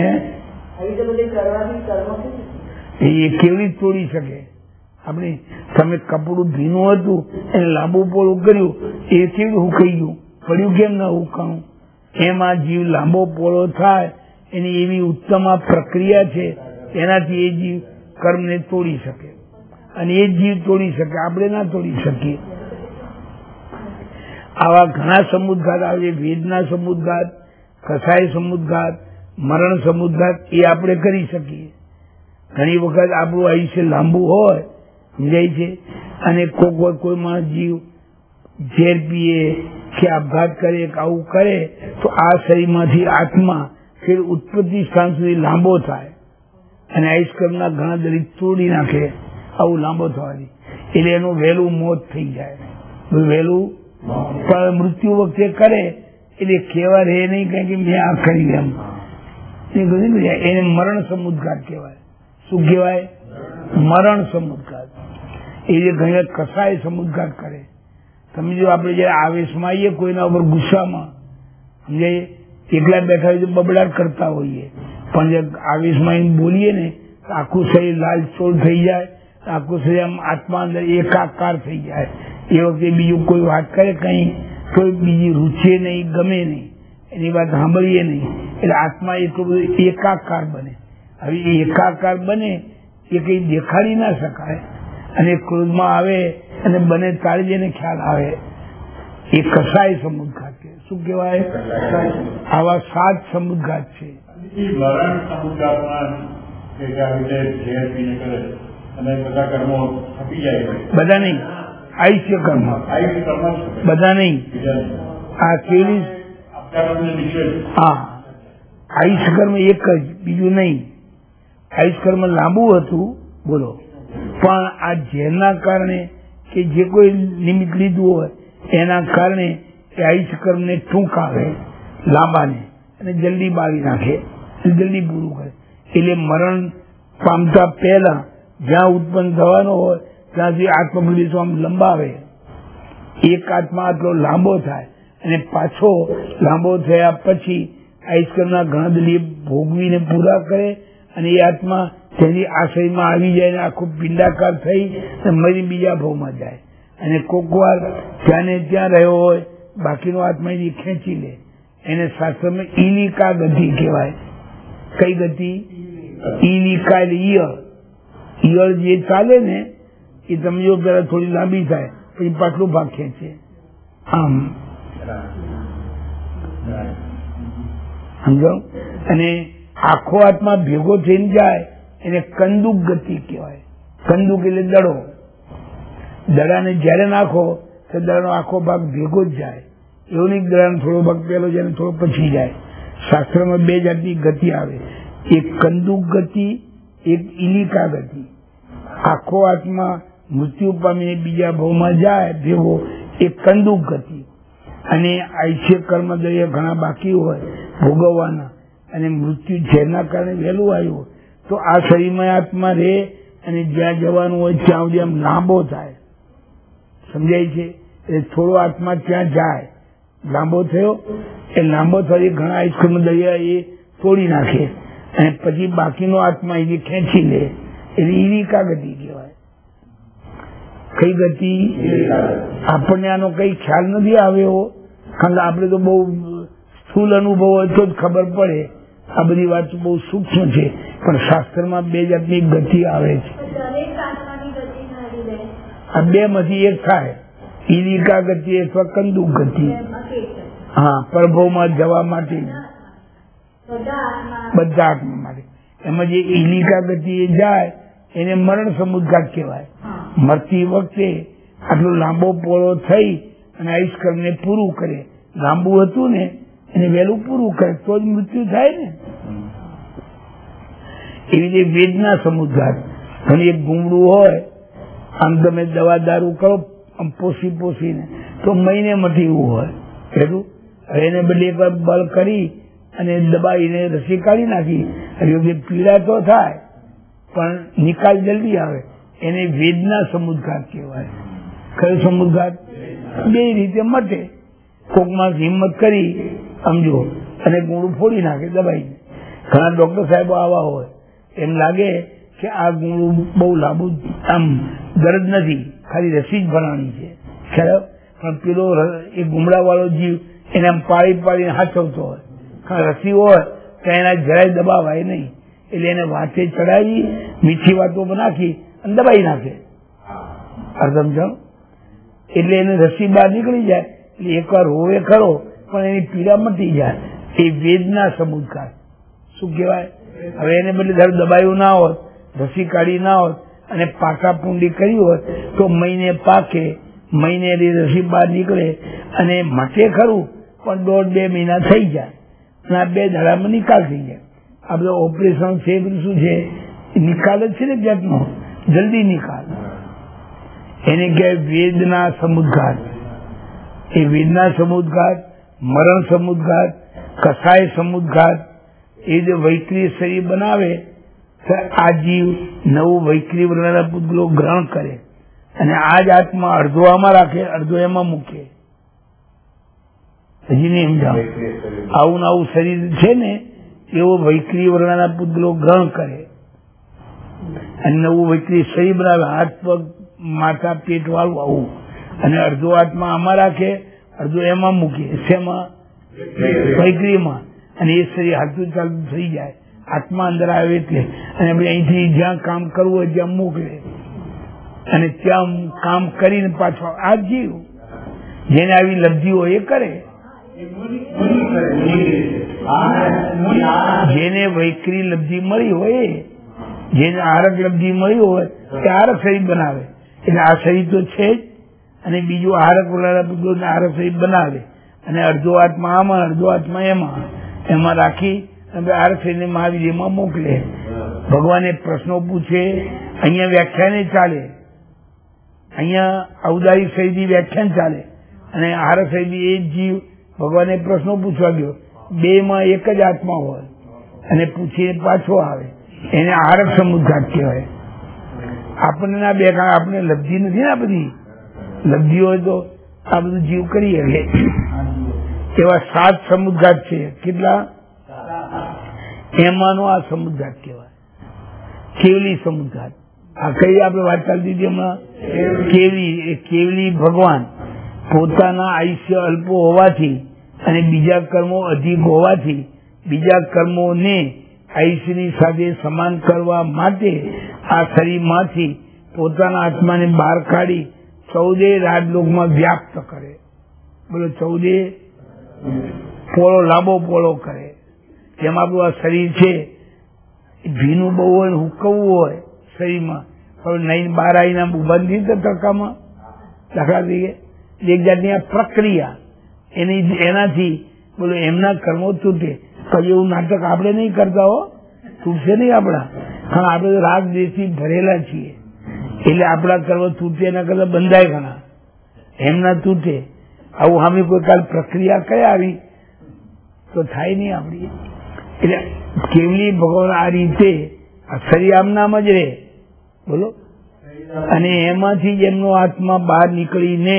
એ કેવી તોડી શકે? આપણે તમે કપડું ભીનું હતું એને લાંબુ પોળું કર્યું, એ કેવું હુકાઈ ગયું, પડ્યું કેમ ના હુકાણું? એમાં જીવ લાંબો પોળો થાય, એની એવી ઉત્તમ પ્રક્રિયા છે, એનાથી એ જીવ કર્મને તોડી શકે. અને એ જીવ તોડી શકે, આપણે ના તોડી શકીએ. આવા ઘણા સમુદ્ઘાત આવે, વેદના સમુદ્ઘાત, કસાય સમુદ્ઘાત, મરણ સમુદ્ઘાત એ આપણે કરી શકીએ. ઘણી વખત આપણું આયુષ્ય લાંબુ હોય, સમજાય છે, અને કોઈ કોઈ માણસ જીવ ઝેર પીએ કે આપઘાત કરે કે આવું કરે તો આ શરીરમાંથી આત્મા ફેર ઉત્પત્તિ સ્થાન સુધી લાંબો થાય અને આયુષ્કર્મના ઘણા દરેક તોડી નાખે, આવું લાંબો થવાથી. એટલે એનું વહેલું મોત થઈ જાય, વહેલું. પણ મૃત્યુ વખતે કરે એટલે કહેવા રહે નહીં કે મેં આ કરી એમ, એને મરણ સમુદ્ઘાત કહેવાય. શું કહેવાય? મરણ સમુદ્ઘાત. એ જે ઘણી વાર કસાય સમુદ્ઘાત કરે. તમે જો આપણે જયારે આવેશમાં આવીએ કોઈના ઉપર ગુસ્સામાં, સમજાય, એકલા બેઠા હોય તો બબડાટ કરતા હોઈએ, પણ જે આવેશમાં એને બોલીએ ને આખું શરીર લાલચોળ થઈ જાય, આખું શરીર આમ આત્મા અંદર એકાકાર થઈ જાય. એ વખતે બીજું કોઈ વાત કરે કઈ તો બીજી રૂચે નહીં, ગમે નહીં, એની વાત સાંભળીએ નહીં, એટલે આત્મા એટલું બધું એકાકાર બને. હવે એ એકાકાર બને એ કઈ દેખાડી ના શકાય, અને ક્રોધમાં આવે અને બને તાળી જઈને ખ્યાલ આવે. એ કસાય સમુદ્ઘાત છે. શું કહેવાય? આવા સાત સમુદ્ઘાત છે. બધા નહીં, આયુષ્ય કર્મ બધા નહીં. આ કેવી? હા, આયુષ્ય કર્મ એક જ, બીજું નહીં. આયુષ્ય કર્મ લાંબુ હતું, બોલો, પણ આ ઝેરના કારણે કે જે કોઈ નિમિત્ત લીધું હોય એના કારણે એ આયુષ્ય કર્મને ટૂંકાવે, લાંબાને, અને જલ્દી બાળી નાખે, જલ્દી પૂરું કરે. એટલે મરણ પામતા પહેલા જ્યાં ઉત્પન્ન થવાનો હોય ત્યાંથી આત્મપ્રદેશો આમ લંબાવે. એક આત્મા આટલો લાંબો થાય અને પાછો લાંબો થયા પછી આયુષ્કર્મના ઘણા દલીય ભોગવીને પૂરા કરે, અને એ આત્મા તેની આશ્રયમાં આવી જાય ને આખો પિંડાકાર થઈ મરી બીજા ભાવમાં જાય. અને કોક વાર ત્યાં ને ત્યાં રહ્યો હોય, બાકીનો આત્મા એની ખેંચી લે. એને શાસ્ત્રમાં ઈલિકા ગતિ કહેવાય. કઈ ગતિ? ઈલિકા એટલે ઈયળ. ઈયળ જે ચાલે ને એ તમે જો પેલા થોડી લાંબી થાય પછી પાટલું ભાગ ખેંચે આમ, સમજો. અને આખો આત્મા ભેગો થઈને જાય એને કંદુક ગતિ કહેવાય. કંદુક એટલે દડો. દડાને જયારે નાખો તો દડાનો આખો ભાગ ભેગો જ જાય. એવું નહીં દડાનો થોડો ભાગ પેલો જાય થોડો પછી જાય. શાસ્ત્રમાં બે જાતની ગતિ આવે, એક કંદુક ગતિ, એક ઇલિકા ગતિ. આખો આત્મા મૃત્યુ પામીને બીજા ભાવમાં જાય ભેગો, એ કંદુક ગતિ. અને આયુષ્ય કર્મ દરિયા ઘણા બાકી હોય ભોગવવાના, અને મૃત્યુ ઝેરના કારણે વહેલું આવ્યું તો આ શરીરમાં આત્મા રહે અને જ્યાં જવાનું હોય ત્યાં સુધી આમ લાંબો થાય. સમજાય છે? એ થોડો આત્મા ત્યાં જાય, લાંબો થયો એ લાંબો થયો ઘણા આયુષ્ય દરિયા એ તોડી નાખે, અને પછી બાકીનો આત્મા એને ખેંચી લે. એટલે ઈલિકા ગતિ કહેવાય. કઈ ગતિ? આપણને આનો કઈ ખ્યાલ નથી આવ્યો, કારણ કે આપણે તો બહુ સ્થૂલ અનુભવ હોય તો જ ખબર પડે. આ બધી વાત બહુ સૂક્ષ્મ છે, પણ શાસ્ત્રમાં બે જાતની ગતિ આવે છે. આ બે માંથી એક થાય, ઈલિકા ગતિ અથવા કંદુક ગતિ. હા, પરભવમાં જવા માટે બધા આત્મા માટે. એમાં જે ઈલિકા ગતિ એ જાય એને મરણ સમુદ્ઘાત કહેવાય. મરતી વખતે આટલો લાંબો પોળો થઈ અને આયુષ્કર્મને પૂરું કરે. લાંબુ હતું ને એને વહેલું પૂરું કરે તો જ મૃત્યુ થાય ને. એવી રીતે વેદના સમુદ્ઘાત. ઘણી એક ગુમડું હોય, આમ તમે દવા દારૂ કરો આમ પોસી પોસીને તો મહિને મટીવું હોય એટલું. એને બદલે એક વાર બળ કરી અને દબાવીને રસી કાઢી નાખી, પીડા તો થાય પણ નિકાલ જલ્દી આવે. એને વેદના સમુદ્ઘાત કહેવાય. કયો સમુદ્ઘાત? બે રીતે મટે. કોક માણસ હિંમત કરી સમજો અને ગુંડું ફોડી નાખે દબાઈને. ઘણા ડોક્ટર સાહેબો આવા હોય, એમ લાગે કે આ ગુંડું બહુ લાંબુ આમ દર્દ નથી, ખાલી રસી જ ભરાણી છે, ખ્યાલ. પણ પેલો એ ગુમડા વાળો જીવ એને આમ પાડી પાડીને હાચવતો હોય, કારણ રસી હોય તો એના જરાય દબાવાય નહીં. એટલે એને વાંચે ચડાવી મીઠી વાતો નાખી અને દબાઈ નાખે. સમજાવ? એટલે એને રસી બહાર નીકળી જાય એકવાર હોવે ખરો પણ એની પીડા મટી જાય. એ વેદના સમુદ્ઘાત. શું કહેવાય? હવે એને બદલે ધારો દબાયું ના હોત, રસી કાઢી ના હોત અને પાકા પૂંડી કરી હોત તો મહિને પાકે, મહિને રસી બહાર નીકળે અને મટે ખરું પણ દોઢ બે મહિના થઈ જાય અને આ બે દાડામાં નિકાલ થઈ જાય. આ બધું ઓપરેશન છે, બધું શું છે? નિકાલ જ છે ને જાતનો, જલ્દી નિકાલ. એને કહેવાય વેદના સમુદ્ઘાત. એ વેદના સમુદ્ઘાત, મરણ સમુદ્ઘાત, કસાય સમુદ્ઘાત. એ જે વૈક્રિય શરીર બનાવે આ જીવ નવું વૈક્રિય વર્ણના પૂતગલો ગ્રહણ કરે અને આ જ આત્મા અડધો આમાં રાખે, અડધો એમાં મૂકે. હજી નહીં સમજાવ. આવું આવું શરીર છે ને એવો વૈક્રિય વર્ણના પૂતગલો ગ્રહણ કરે અને નવું વૈક્રિય શરીર બનાવે, હાથ પગ માથા પેટ વાળું આવું, અને અડધો આત્મા આમાં રાખે, અડધો એમાં મૂકે. શેમાં? વૈક્રિયમાં. અને એ શરીર હાથું ચાલતું થઈ જાય, આત્મા અંદર આવે એટલે. અને આપણે અહીંથી જ્યાં કામ કરવું હોય ત્યાં મોકલે અને ત્યાં કામ કરીને પાછો આ જીવ જેને આવી લબ્ધિ હોય એ કરે. જેને વૈક્રી લબ્ધિ મળી હોય, જેને આરક લબ્ધિ મળી હોય તે આરક શરીર બનાવે. એટલે આ શરીર તો છે જ, અને બીજું આરક વાળા આરક શરીર બનાવે અને અડધો આત્મા આમાં, અડધો આત્મા એમાં એમાં રાખી આરક શરીરને મહાવીરમાં મોકલે. ભગવાને પ્રશ્નો પૂછે, અહીંયા વ્યાખ્યાને ચાલે, અહીંયા ઔદારિક શરીરની વ્યાખ્યાન ચાલે અને આરક શરીર એ જીવ ભગવાને પ્રશ્નો પૂછવા ગયો. બે માં એક જ આત્મા હોય અને પૂછીને પાછો આવે, એને આરક સમુદ્ઘાત કહેવાય. આપણને ના બે આપણે લબ્ધિ નથી ને, આ બધી લબ્ધિ હોય તો આ બધું જીવ કરીએ. એવા સાત સમુદ્ઘાત છે. કેટલા? એમાંનો આ સમુદ્ઘાત કહેવાય કેવલી સમુદ્ઘાત. આ કઈ આપણે વાત ચાલતી હતી હમણાં? કેવલી. એ કેવલી ભગવાન પોતાના આયુષ્ય અલ્પ હોવાથી અને બીજા કર્મો અધિક હોવાથી બીજા કર્મોને આયુષ્યની સાથે સમાન કરવા માટે આ શરીરમાંથી પોતાના આત્માને બહાર કાઢી ચૌદે રાજલોકમાં વ્યાપ્ત કરે. બોલો, ચૌદે પોળો, લાંબો પોળો કરે. જેમ આપણું આ શરીર છે, ભીનું બહુ હોય, હુકવવું હોય શરીરમાં, પણ નહીં બહાર આવીને ઉભા નથી તડકામાં, દાખલા તરીકે એક જાતની આ પ્રક્રિયા એની એનાથી બોલો એમના કર્મો તૂટે. તો એવું નાટક આપણે નહીં કરતા હો, તૂટશે નહીં આપણા. કારણ આપણે તો રાગ દેશથી ભરેલા છીએ એટલે આપણા કર્મ તૂટે એના કરતા બંધાય ઘણા, એમના તૂટે. આવું સામે કોઈ કાલ પ્રક્રિયા કઈ આવી તો થાય નહીં આપડી. એટલે કેવલી ભગવાન આ રીતે આ શરીર આમનામ જ રહે, બોલો, અને એમાંથી જ એમનો આત્મા બહાર નીકળીને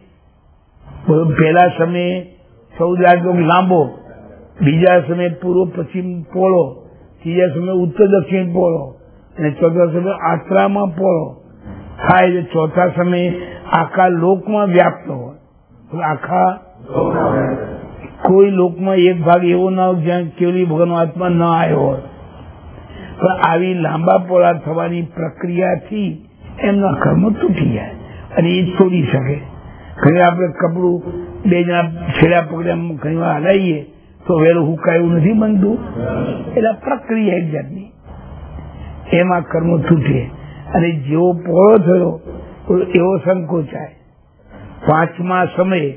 પહેલા સમયે ચૌદ રાજલોક લાંબો, બીજા સમયે પૂર્વ પશ્ચિમ પોળો, ત્રીજા સમયે ઉત્તર દક્ષિણ પોળો અને ચોથા સમયે આત્રામાં પોળો થાય. એટલે ચોથા સમયે આખા લોકમાં વ્યાપ્ત હોય. આખા કોઈ લોકમાં એક ભાગ એવો ના હોય જ્યાં કેવલી ભગવાનનો આત્મા ન આવ્યો હોય. પણ આવી લાંબા પોળા થવાની પ્રક્રિયાથી એમના કર્મ તૂટી જાય અને એ છોડી શકે. ઘણી આપણે કપડું બે જણા છેડા પકડ્યા ઘણી વાર હલાવીએ તો વહેલું હુકાયું નથી બનતું. એટલે પ્રક્રિયા એક જાતની એમાં કર્મ તૂટે અને જેવો પોળો થયો એવો સંકોચાય. પાંચમા સમયે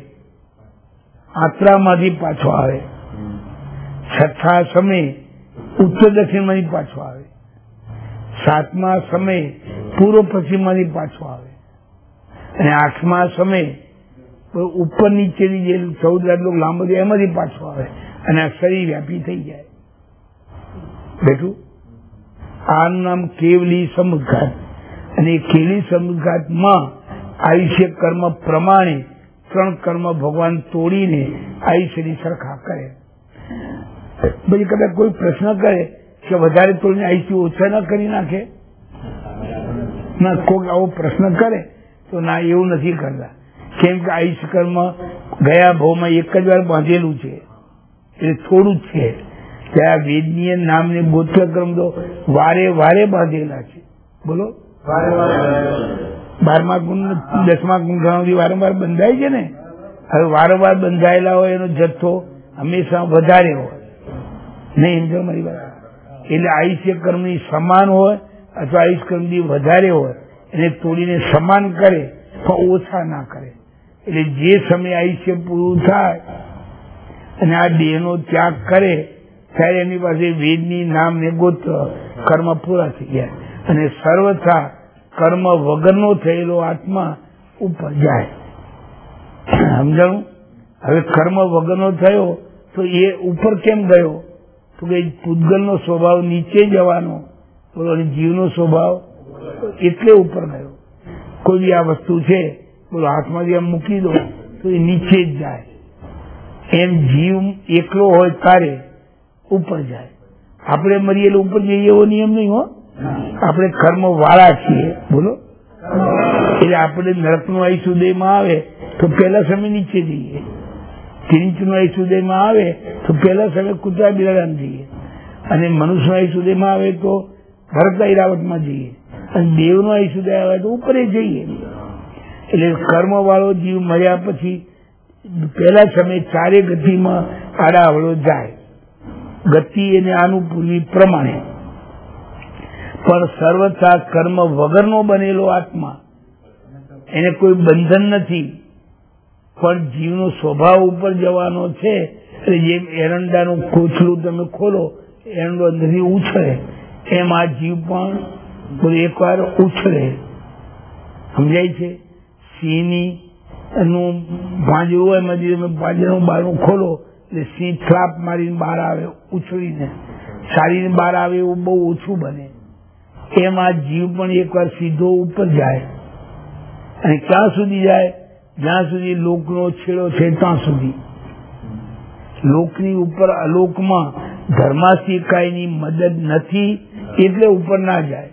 આત્રામાંથી પાછો આવે, છઠ્ઠા સમયે ઉત્તર દક્ષિણ માંથી પાછો આવે, સાતમા સમયે પૂર્વ પશ્ચિમ માંથી પાછો આવે અને આઠમા સમયે ઉપર નીચેની જે ચૌદ રાજલોક લાંબો છે એમાંથી પાછો આવે અને આ શરીર વ્યાપી થઈ જાય. બેઠું આનું નામ કેવલી સમુદ્ઘાત. અને એ કેવલી સમુદ્ઘાતમાં આયુષ્ય કર્મ પ્રમાણે ત્રણ કર્મ ભગવાન તોડીને આયુષ્યની સરખા કરે. પછી કદાચ કોઈ પ્રશ્ન કરે કે વધારે તોડીને આયુષ્ય ઓછા ના કરી નાખે, ના કોઈ આવો પ્રશ્ન કરે તો ના, એવું નથી કરતા. કેમ કે આયુષ્ય કર્મ ગયા ભાવમાં એક જ વાર બાંધેલું છે, એટલે થોડું જ છે. ત્યાં વેદનીય નામને ગોત્ર કર્મ તો વારે વારે બાંધેલા છે. બોલો, બારમા ગુણ દસમા ગુણ ઘણા વારંવાર બંધાય છે ને, હવે વારંવાર બંધાયેલા હોય એનો જથ્થો હંમેશા વધારે હોય નહીં, સમજો મારી વાત? એટલે આયુષ્ય કર્મની સમાન હોય અથવા આયુષ કર્મની વધારે હોય એને તોડીને સમાન કરે પણ ઓછા ના કરે. એટલે જે સમય આયુષ્ય પૂરું થાય અને આ દેહનો ત્યાગ કરે ત્યારે એની પાસે વેદની નામ ને ગોત્ર કર્મ પૂરા થઈ ગયા અને સર્વથા કર્મ વગરનો થયેલો આત્મા ઉપર જાય. સમજાણું? હવે કર્મ વગરનો થયો તો એ ઉપર કેમ ગયો? તો કે પૂતગલનો સ્વભાવ નીચે જવાનો બોલો અને જીવનો સ્વભાવ એટલે ઉપર ગયો. કોઈ બી આ વસ્તુ છે બોલો હાથમાંથી આમ મૂકી દો તો એ નીચે જ જાય. એમ જીવ એકલો હોય તારે ઉપર જાય. આપણે મરીએ એટલે ઉપર જઈએ એવો નિયમ નહીં હો. આપણે કર્મ વાળા છીએ બોલો. એટલે આપણે નરકનું આયુષ્યમાં આવે તો પહેલા સમય નીચે જઈએ, કિંચનું આયુષ્યમાં આવે તો પહેલા સમય કૂતરા બિલાડામાં જઈએ અને મનુષ્ય આયુષ્યમાં આવે તો ભરતા ઈરાવટમાં જઈએ અને દેવનો આયુષ્ય આવે તો ઉપરે જઈએ. એટલે કર્મ વાળો જીવ મર્યા પછી પહેલા સમય ચારે ગતિમાં આડાવડો જાય, ગતિ એને અનુપૂર્વી પ્રમાણે. પણ સર્વથા કર્મ વગરનો બનેલો આત્મા એને કોઈ બંધન નથી પણ જીવનો સ્વભાવ ઉપર જવાનો છે. એટલે જેમ એરંડાનું કોથળું તમે ખોલો એરંડો અંદરથી ઉછળે એમ આ જીવ પણ એકવાર ઉછળે. સમજાય છે? સિંહની નું પાંજરું હોય એમાં તમે પાંજરાનું બારણું ખોલો એટલે સિંહ થ્રાપ મારીને બહાર આવે ઉછળીને, સારીને બહાર આવે એવું બહુ ઓછું બને. એમ આ જીવ પણ એકવાર સીધો ઉપર જાય અને ક્યાં સુધી જાય? જ્યાં સુધી લોકનો છેડો છે ત્યાં સુધી. લોકની ઉપર અલોકમાં ધર્માસ્તિકાયની મદદ નથી એટલે ઉપર ના જાય.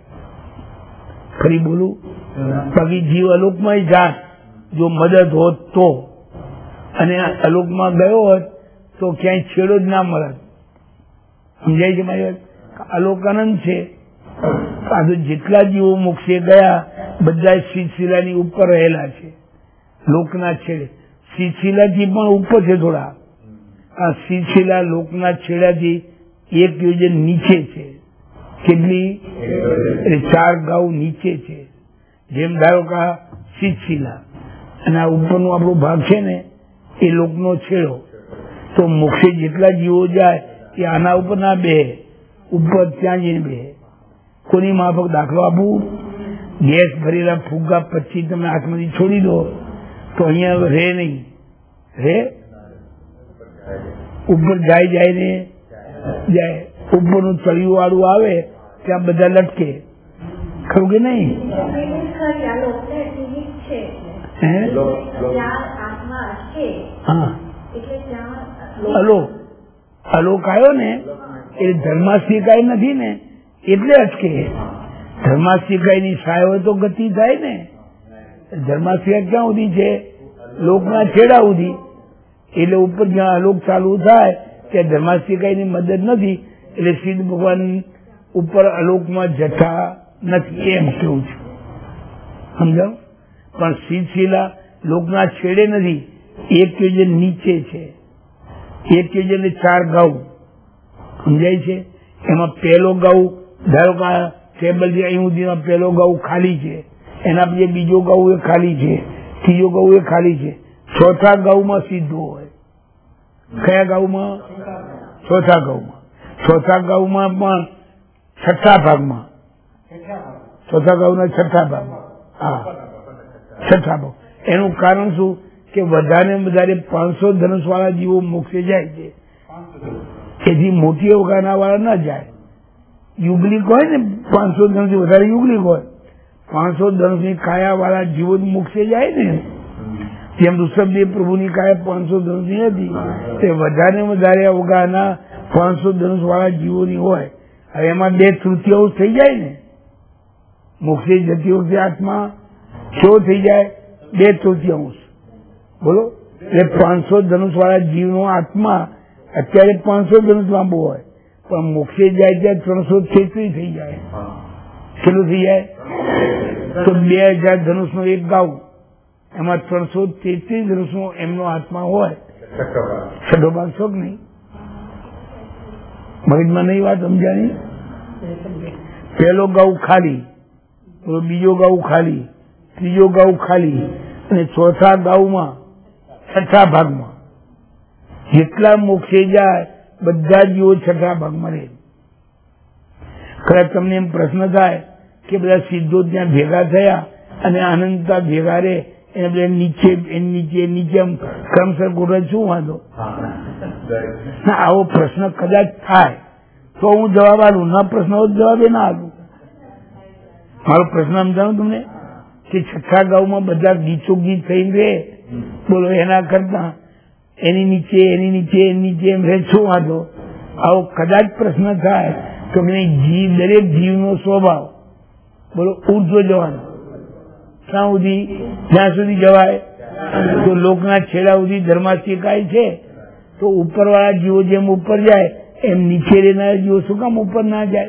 ફરી બોલું, બાકી જીવ અલોકમાં જાય જો મદદ હોત તો, અને અલોકમાં ગયો હોત તો ક્યાંય છેડો જ ના મળત. સમજાય છે મારી વાત? અલોક આનંદ છે. આ તો જેટલા જીવો મોક્ષે ગયા બધા શિલાની ઉપર રહેલા છે લોકના છેડે. શિલાથી પણ ઉપર છે થોડા. આ શિલા લોકના છેડાથી એક યોજન નીચે છે. કેટલી? એટલે ચાર ગાઉ નીચે છે. જેમ ધારો કે શિલા અને આ ઉપરનો આપણો ભાગ છે ને એ લોકનો છેડો. તો મોક્ષે જેટલા જીવો જાય એ આના ઉપર ના બે, ઉપર ત્યાં જઈને બે. કોની માફક દાખલો આપું? ગેસ ભરેલા ફુગ્ગા પછી તમે હાથમાંથી છોડી દો તો અહીંયા રહે નહીં, રહે ઉપર જાય જાય ને જાય. ઉપરનું તળિયું વાળું આવે ત્યાં બધા લટકે, ખરું કે નહીં? હા, અલોક અલોક આવ્યો ને એ ધર્માસ્તિકાય નથી ને એટલે અટકે. ધર્માસ્તિકાય ની સહાય હોય તો ગતિ થાય ને. ધર્માસ્તિકાય ક્યાં સુધી છે? લોકના છેડા સુધી. એટલે ઉપર જ્યાં અલોક ચાલુ થાય ત્યાં ધર્માસ્તિકાય ની મદદ નથી એટલે સિદ્ધ ભગવાન ઉપર અલોકમાં જતા નથી એમ કેવું છે. સમજાવ? પણ સિદ્ધ શિલા લોકના છેડે નથી, એક યોજન નીચે છે. એક યોજન ચાર ગાઉ. સમજાય છે? એમાં પહેલો ગાઉ ધારો કે ટેબલ જે અહીં સુધીમાં પહેલો ગાઉ ખાલી છે, એના પછી બીજો ગાઉ એ ખાલી છે, ત્રીજો ગાઉ એ ખાલી છે. ચોથા ગાઉમાં સીધો હોય. કયા ગાઉમાં? ચોથા ગાઉમાં. ચોથા ગાઉમાં પણ છઠ્ઠા ભાગમાં, ચોથા ગાઉના છઠ્ઠા ભાગમાં. હા, છઠ્ઠા ભાગ. એનું કારણ શું કે વધારે વધારે પાંચસો ધનુષ વાળા જીવો મોક્ષે જાય છે. એથી મોટી અવગાના વાળા ના જાય. યુગલિક હોય ને પાંચસો ધનુષ વધારે યુગલિક હોય, પાંચસો ધનુષ ની કાયા વાળા જીવો મોક્ષે જાય ને. જેમ ઋષભદેવ પ્રભુની કાયા પાંચસો ધનુષ ની હતી તે વધારે વધારે અવગાના પાંચસો ધનુષ વાળા જીવોની હોય. હવે એમાં બે તૃતીયાંશ થઈ જાય ને મોક્ષે જતી વખતે આત્મા કેવો થઈ જાય? બે તૃતીયાંશ. બોલો, એટલે પાંચસો ધનુષ વાળા જીવનો આત્મા અત્યારે પાંચસો ધનુષ લાંબો હોય પણ મોક્ષે જાય ત્યાં ત્રણસો છેત્રીસ થઈ જાય. કેટલું થઈ જાય? તો બે હજાર ધનુષ નો એક ગાઉ એમાં ત્રણસો તેત્રીસ રસો એમનો આત્મા હોય, છઠ્ઠો ભાગ છો કે નહીં? મગજમાં નહીં વાત સમજાણી? પહેલો ગાઉ ખાલી, બીજો ગાઉ ખાલી, ત્રીજો ગાઉ ખાલી, અને ચોથા ગાઉમાં છઠ્ઠા ભાગમાં જેટલા મોક્ષે જાય બધા જીવો છઠ્ઠા ભાગમાં રહે. ખરા તમને એમ પ્રશ્ન થાય કે બધા સિદ્ધો ત્યાં ભેગા થયા અને અનંતતા ભેગા રહે એને બધા નીચે નીચે નીચે ક્રમશર ગોઠવે, શું વાંધો? ના, આવો પ્રશ્ન કદાચ થાય તો હું જવાબ આલું, ના પ્રશ્ન હોય જવાબ એ ના આલું. મારો પ્રશ્ન સમજાવું તમને કે છઠ્ઠા ગાઉમાં બધા ગીચો ગીત થઈને રહે, બોલો એના કરતા એની નીચે એની નીચે એની નીચે એમ રહે, શું વાંધો? આવો કદાચ પ્રશ્ન થાય તો જીવ દરેક જીવનો સ્વભાવ બોલો ઉર્ધ્વ જવાનો, ક્યાં સુધી? જ્યાં સુધી જવાય. તો લોકના છેડા સુધી ધર્માસ્તિકાય છે તો ઉપરવાળા જીવો જેમ ઉપર જાય એમ નીચે રહેનારા જીવો શું કામ ઉપર ના જાય?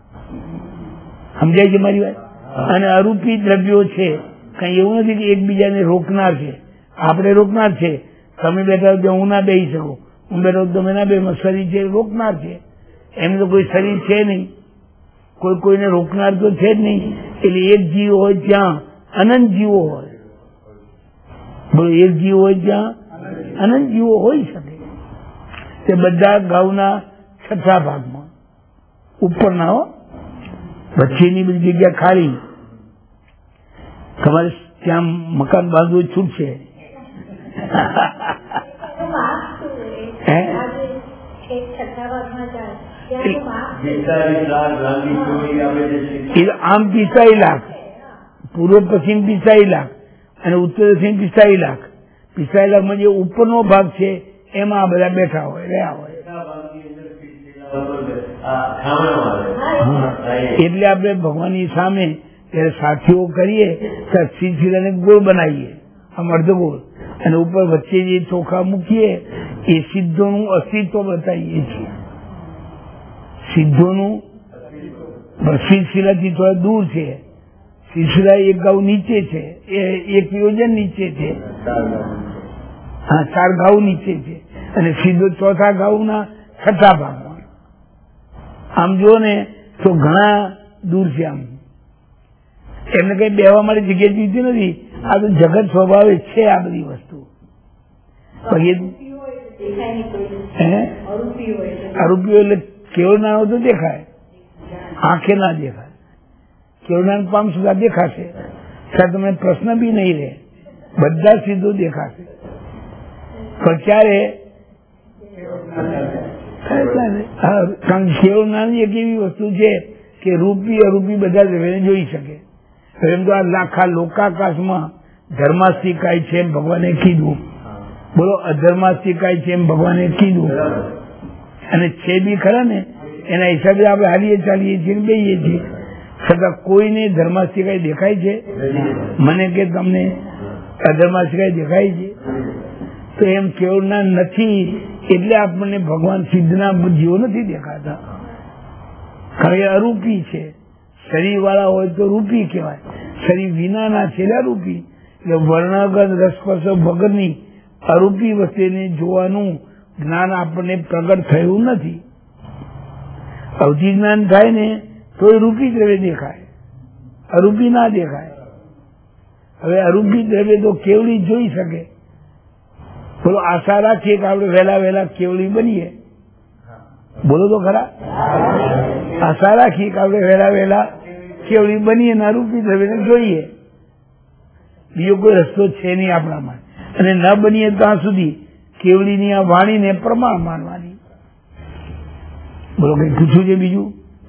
સમજાય છે મારી વાત? અને અરૂપી દ્રવ્યો છે, કઈ એવું નથી કે એકબીજાને રોકનાર છે. આપણે રોકનાર છે, તમે બેઠા તો હું ના બેસી શકું, હું બેઠો તમે ના બે, શરીર છે રોકનાર છે. એમ તો કોઈ શરીર છે નહીં, કોઈ કોઈને રોકનાર તો છે જ નહીં. એટલે એક જીવ હોય ત્યાં અનંત જીવો હોય, બોલો એક જીવ હોય ત્યાં અનંત જીવો હોઈ શકે. તે બધા ગાઉના છઠ્ઠા ભાગમાં ઉપરના હો, વચ્ચેની બધી જગ્યા ખાલી. તમારે ત્યાં મકાન બાંધવું છૂટશે. આમ પિસ્તાલીસ લાખ, પૂર્વ પશ્ચિમ પિસ્તાલીસ લાખ અને ઉત્તર દક્ષિણ પિસ્તાલીસ લાખ. પિસ્તાલીસ લાખમાં જે ઉપરનો ભાગ છે એમાં આ બધા બેઠા હોય, રહ્યા હોય. એટલે આપણે ભગવાનની સામે જયારે સાથીઓ કરીએ ત્યારે સિલસિલાને ગોળ બનાવીએ, આમ અર્ધગોળ, અને ઉપર વચ્ચે જે ચોખા મૂકીએ એ સિદ્ધોનું અસ્તિત્વ બતાવીએ છીએ. સિદ્ધોનું સિલસિલાથી થોડા દૂર છે, સિલસિલા એક ગાઉ નીચે છે, એક યોજન નીચે છે, હા ચાર ગાઉ નીચે છે, અને સીધો ચોથા ગાઉના છઠ્ઠા ભાગમાં. આમ જો ને તો ઘણા દૂર છે. આમ એમને કઈ બેવા માટે જગ્યા જીવતી નથી. આ તો જગત સ્વભાવે છે આ બધી વસ્તુ. આરોપીઓ એટલે કેવળ નાનો તો દેખાય, આંખે ના દેખાય. કેવળ નાન પામ સુધા દેખાશે, ત્યારે તમને પ્રશ્ન બી નહીં રહે, બધા સીધું દેખાશે. પણ ક્યારે? કારણ કેવળ નાની એક એવી વસ્તુ છે કે રૂપી અરૂપી બધા દ્રવ્યને જોઈ શકે. એમ તો આ લાખા લોકાકાશમાં ધર્માસ્તિકાય છે એમ ભગવાને કીધું, બોલો અધર્માસ્તિકાય છે એમ ભગવાને કીધું. અને છે બી ખરા ને, એના હિસાબે આપણે હાલીએ ચાલીએ છીએ ને બેહીએ છીએ, છતાં કોઈને ધર્માસ્તિકાય દેખાય છે? મને કે તમને અધર્માસ્તિકાય દેખાય છે? તો એમ કેવળના નથી એટલે આપણને ભગવાન સિદ્ધના જીવો નથી દેખાતા, કારણ કે અરૂપી છે. શરીર વાળા હોય તો રૂપી કહેવાય, શરીર વિનાના છે રૂપી. એટલે વર્ણગત રસસ્પર્શ વગરની અરૂપી વસ્તુને જોવાનું જ્ઞાન આપણને પ્રગટ થયું નથી. અવધિ જ્ઞાન થાય ને તો એ રૂપી દ્રવ્ય દેખાય, અરૂપી ના દેખાય. હવે અરૂપી દ્રવ્ય તો કેવળી જોઈ શકે. બોલો આશા રાખીએ કે આપણે વહેલા વહેલા કેવળી બનીએ, બોલો તો ખરા. આશા રાખીએ કે આપણે વહેલા વહેલા કેવળી બનીએ ને અરૂપી દ્રવ્યને જોઈએ. બીજો કોઈ રસ્તો છે નહીં આપણામાં. અને ન બનીએ ત્યાં સુધી કેવળીની આ વાણીને પ્રમાણ માનવાની. બોલો કઈ પૂછ્યું છે બીજું?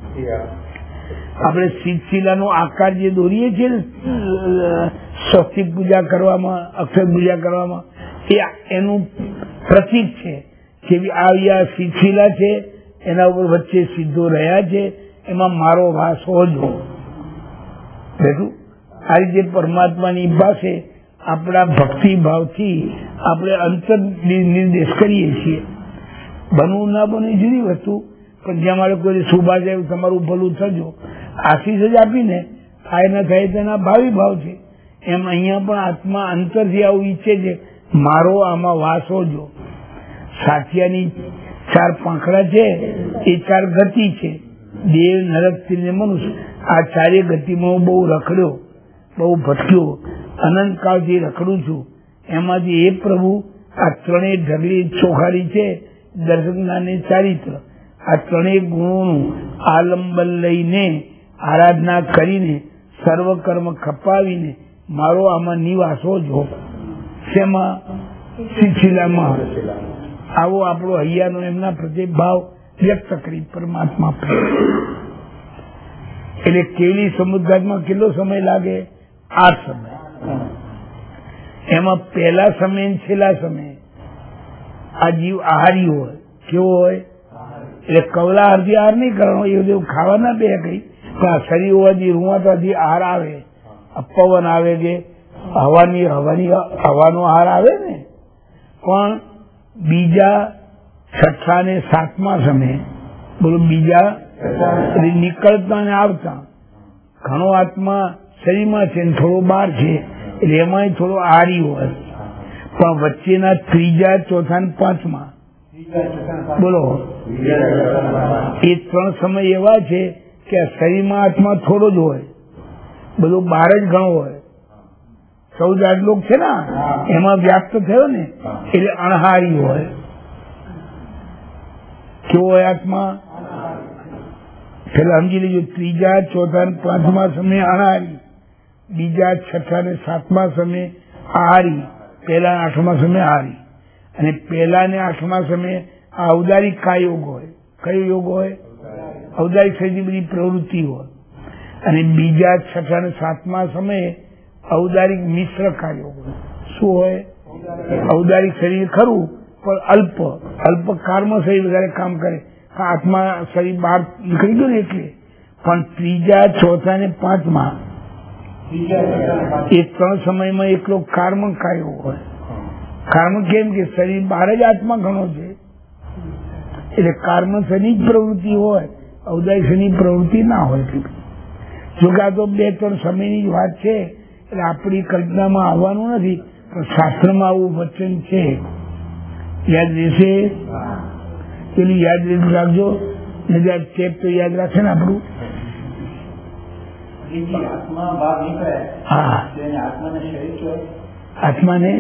આપણે શિલાનો આકાર જે દોરીએ છીએ ને સ્વસ્તિક પૂજા કરવામાં, અક્ષર પૂજા કરવામાં, એ એનું પ્રતીક છે કે આ શિલા છે, એના ઉપર વચ્ચે સીધો રહ્યા છે, એમાં મારો વાસ હોજો. બેઠું આ રીતે પરમાત્માની પાસે આપણા ભક્તિ ભાવથી આપણે અંતર નિર્દેશ કરીએ છીએ. બનવું ના બને જુદી વસ્તુ, પણ જ્યાં મારે કોઈ શુભા જાય તમારું ભલું થજો આશીષ જ આપીને થાય ના થાય તેના ભાવિ ભાવ છે. એમ અહીંયા પણ આત્મા અંતરથી આવું ઈચ્છે છે, મારો આમાં વાસો જો. સાથિયાની ચાર પાંખડા છે એ ચાર ગતિ છે, દેવ, નરક, ત્રિ ને મનુષ્ય. આ ચારે ગતિમાં હું બહુ રખડ્યો, બહુ ભટક્યો, અનંત કાળથી રખડું છું. એમાંથી એ પ્રભુ આ ત્રણેય ઢગલી ચોખાડી છે, દર્શન જ્ઞાન ને ચારિત્ર. આ ત્રણેય ગુણોનું આલંબન લઈને આરાધના કરીને સર્વ કર્મ ખપાવીને મારો આમાં નિવાસો જો. શેમાં? શિશિલામાં. આવો આપણો હૈયાનો એમના પ્રત્યે ભાવ વ્યક્ત કરી પરમાત્મા પ્રેમ. એટલે કેવલી સમુદ્રમાં કેટલો સમય લાગે? આઠ સમય. એમાં પહેલા સમય ને છેલ્લા સમય આ જીવ આહારી હોય. કેવો હોય? એટલે કવલા અડધી આહાર નહીં કરવાનો, એ બધું ખાવાના બે કઈ શરીર હોવાથી રૂવાથી આહાર આવે, પવન આવે કે હવાની હવાની હવાનો આહાર આવે ને. પણ બીજા છઠ્ઠા ને સાતમા સમયે બોલો, બીજા નીકળતા ને આવતા ઘણો આત્મા શરીરમાં છે ને થોડો બહાર છે, એટલે એમાં થોડો આહારી હોય. પણ વચ્ચેના ત્રીજા, ચોથા ને પાંચમા બોલો, એ ત્રણ સમય એવા છે કે શરીરમાં આત્મા થોડો જ હોય, બધું બહાર જ ઘણો હોય. ચૌદ આટલોક છે ને એમાં વ્યાપ્ત થયો ને એટલે અણહારી હોય. કેવો હોય આત્મા? પેલા સમજી લેજો, ત્રીજા, ચોથા ને પાંચમા સમયે અણહારી, બીજા, છઠ્ઠા ને સાતમા સમયે આહારી, પહેલા આઠમા સમયે આહારી, અને પહેલા ને આઠમા સમયે આ ઔદારિક કા યોગ હોય. કયો યોગ હોય? ઔદારિક શરીરની બધી પ્રવૃત્તિ હોય. અને બીજા, છઠ્ઠા ને સાતમા સમયે ઔદારિક મિશ્ર કાર્યો હોય. શું હોય? ઔદારિક શરીર ખરું પણ અલ્પ અલ્પ કાળમાં શરીર વધારે કામ કરે. આત્મા શરીર બહાર નીકળી ગયું ને એટલે. પણ ત્રીજા, ચોથા ને પાંચમા એ ત્રણ સમયમાં એકલો કર્મ કાયો હોય. કર્મ કેમ કે શરીર બહાર જ આત્મા ઘણો છે, એટલે કર્મ શની જ પ્રવૃત્તિ હોય, ઔદારિક શની પ્રવૃત્તિ ના હોય. જોકે આ તો બે ત્રણ સમયની જ વાત છે, એટલે આપણી કલ્પનામાં આવવાનું નથી, પણ શાસ્ત્રમાં આવું વચન છે. યાદ રહેશે? પેલું યાદ રાખજો, નજર ચેપ તો યાદ રાખે ને આપણું. હા, આત્માને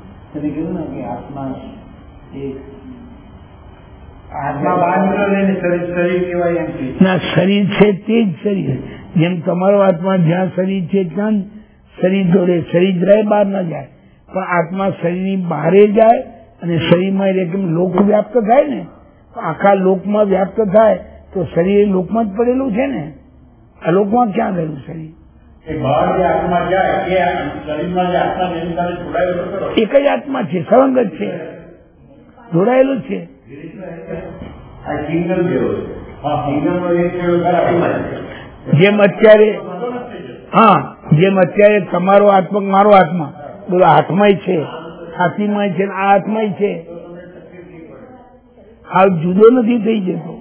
ના શરીર છે તે જ શરીર. જેમ તમારો આત્મા જ્યાં શરીર છે ત્યાં શરીર જોડે શરીર રહે, બહાર ના જાય. પણ આત્મા શરીરની બહારે જાય અને શરીરમાં એટલે લોક વ્યાપ્ત થાય ને, આખા લોકમાં વ્યાપ્ત થાય તો શરીર લોકમાં જ પડેલું છે ને. આ લોકમાં ક્યાં ગયેલું શરીર? એક જ આત્મા છે, સળંગ જ છે, જોડાયેલું છે. જેમ અત્યારે હા જેમ અત્યારે તમારો આત્મા મારો આત્મા બોલો હાથમાં છે, હાથીમાં છે, આ હાથમાં છે, આ જુદો નથી થઈ જતો.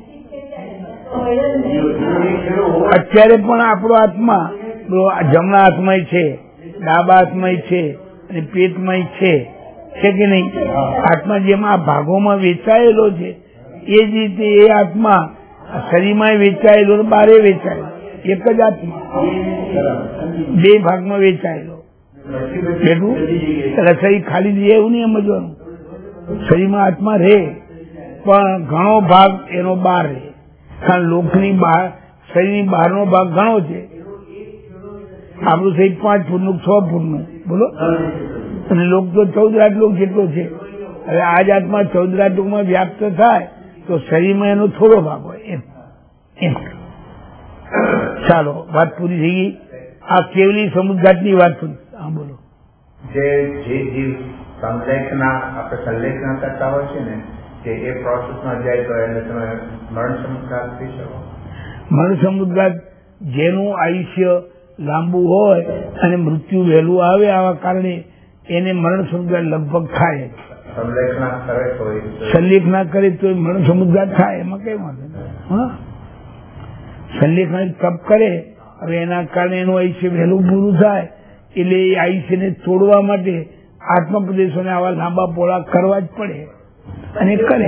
અત્યારે પણ આપણો આત્મા જમણા હાથમાં છે, ડાબા હાથમાં છે અને પેટમાં છે, છે કે નહીં? આત્મા જેમ આ ભાગોમાં વેચાયેલો છે એ જ રીતે એ આત્મા શરીરમાં વેચાયેલો, બારે વેચાયેલો, એક જ આત્મા બે ભાગમાં વેચાયેલો. બેઠું રસોઈ ખાલી દે એવું નહીં સમજવાનું. શરીરમાં આત્મા રહે પણ ઘણો ભાગ એનો બહાર રહે, કારણ લોકની બહાર શરીરની બહારનો ભાગ ઘણો છે. આપણું શરીર પાંચ ફૂટનું છ ફૂટનું બોલો, અને લોક તો ચૌદ રાજલોક જેટલો છે. હવે આ જ આત્મા ચૌદ રાજલોકમાં વ્યાપ્ત થાય તો શરીરમાં એનો થોડો ભાગ હોય એમ એમ. ચાલો વાત પૂરી થઈ ગઈ. આ કેવલી સમુદ્ઘાટની વાત પૂરી. હા બોલો. જે જે જીવ સંલેખના આપણે સંલેખના કરતા હોય છે ને, કે એ પ્રોસેસમાં જાય તો એને તમે મરણ સમુદ્ઘાત થઈ શકો. મરણ સમુદ્ઘાત જેનું આયુષ્ય લાંબુ હોય અને મૃત્યુ વહેલું આવે આવા કારણે એને મરણ સમુદ્ઘાત લગભગ થાય. સંલેખના કરે તો સંલેખ ના કરે તો મરણ સમુદ્ઘાત થાય, એમાં કઈ વાંધો નહીં. હા, સંલેખ તપ કરે હવે એના કારણે એનું આયુષ્ય વહેલું પૂરું થાય એટલે એ આયુષ્યને તોડવા માટે આત્મપ્રદેશોને આવા લાંબા પોળા કરવા જ પડે અને કરે.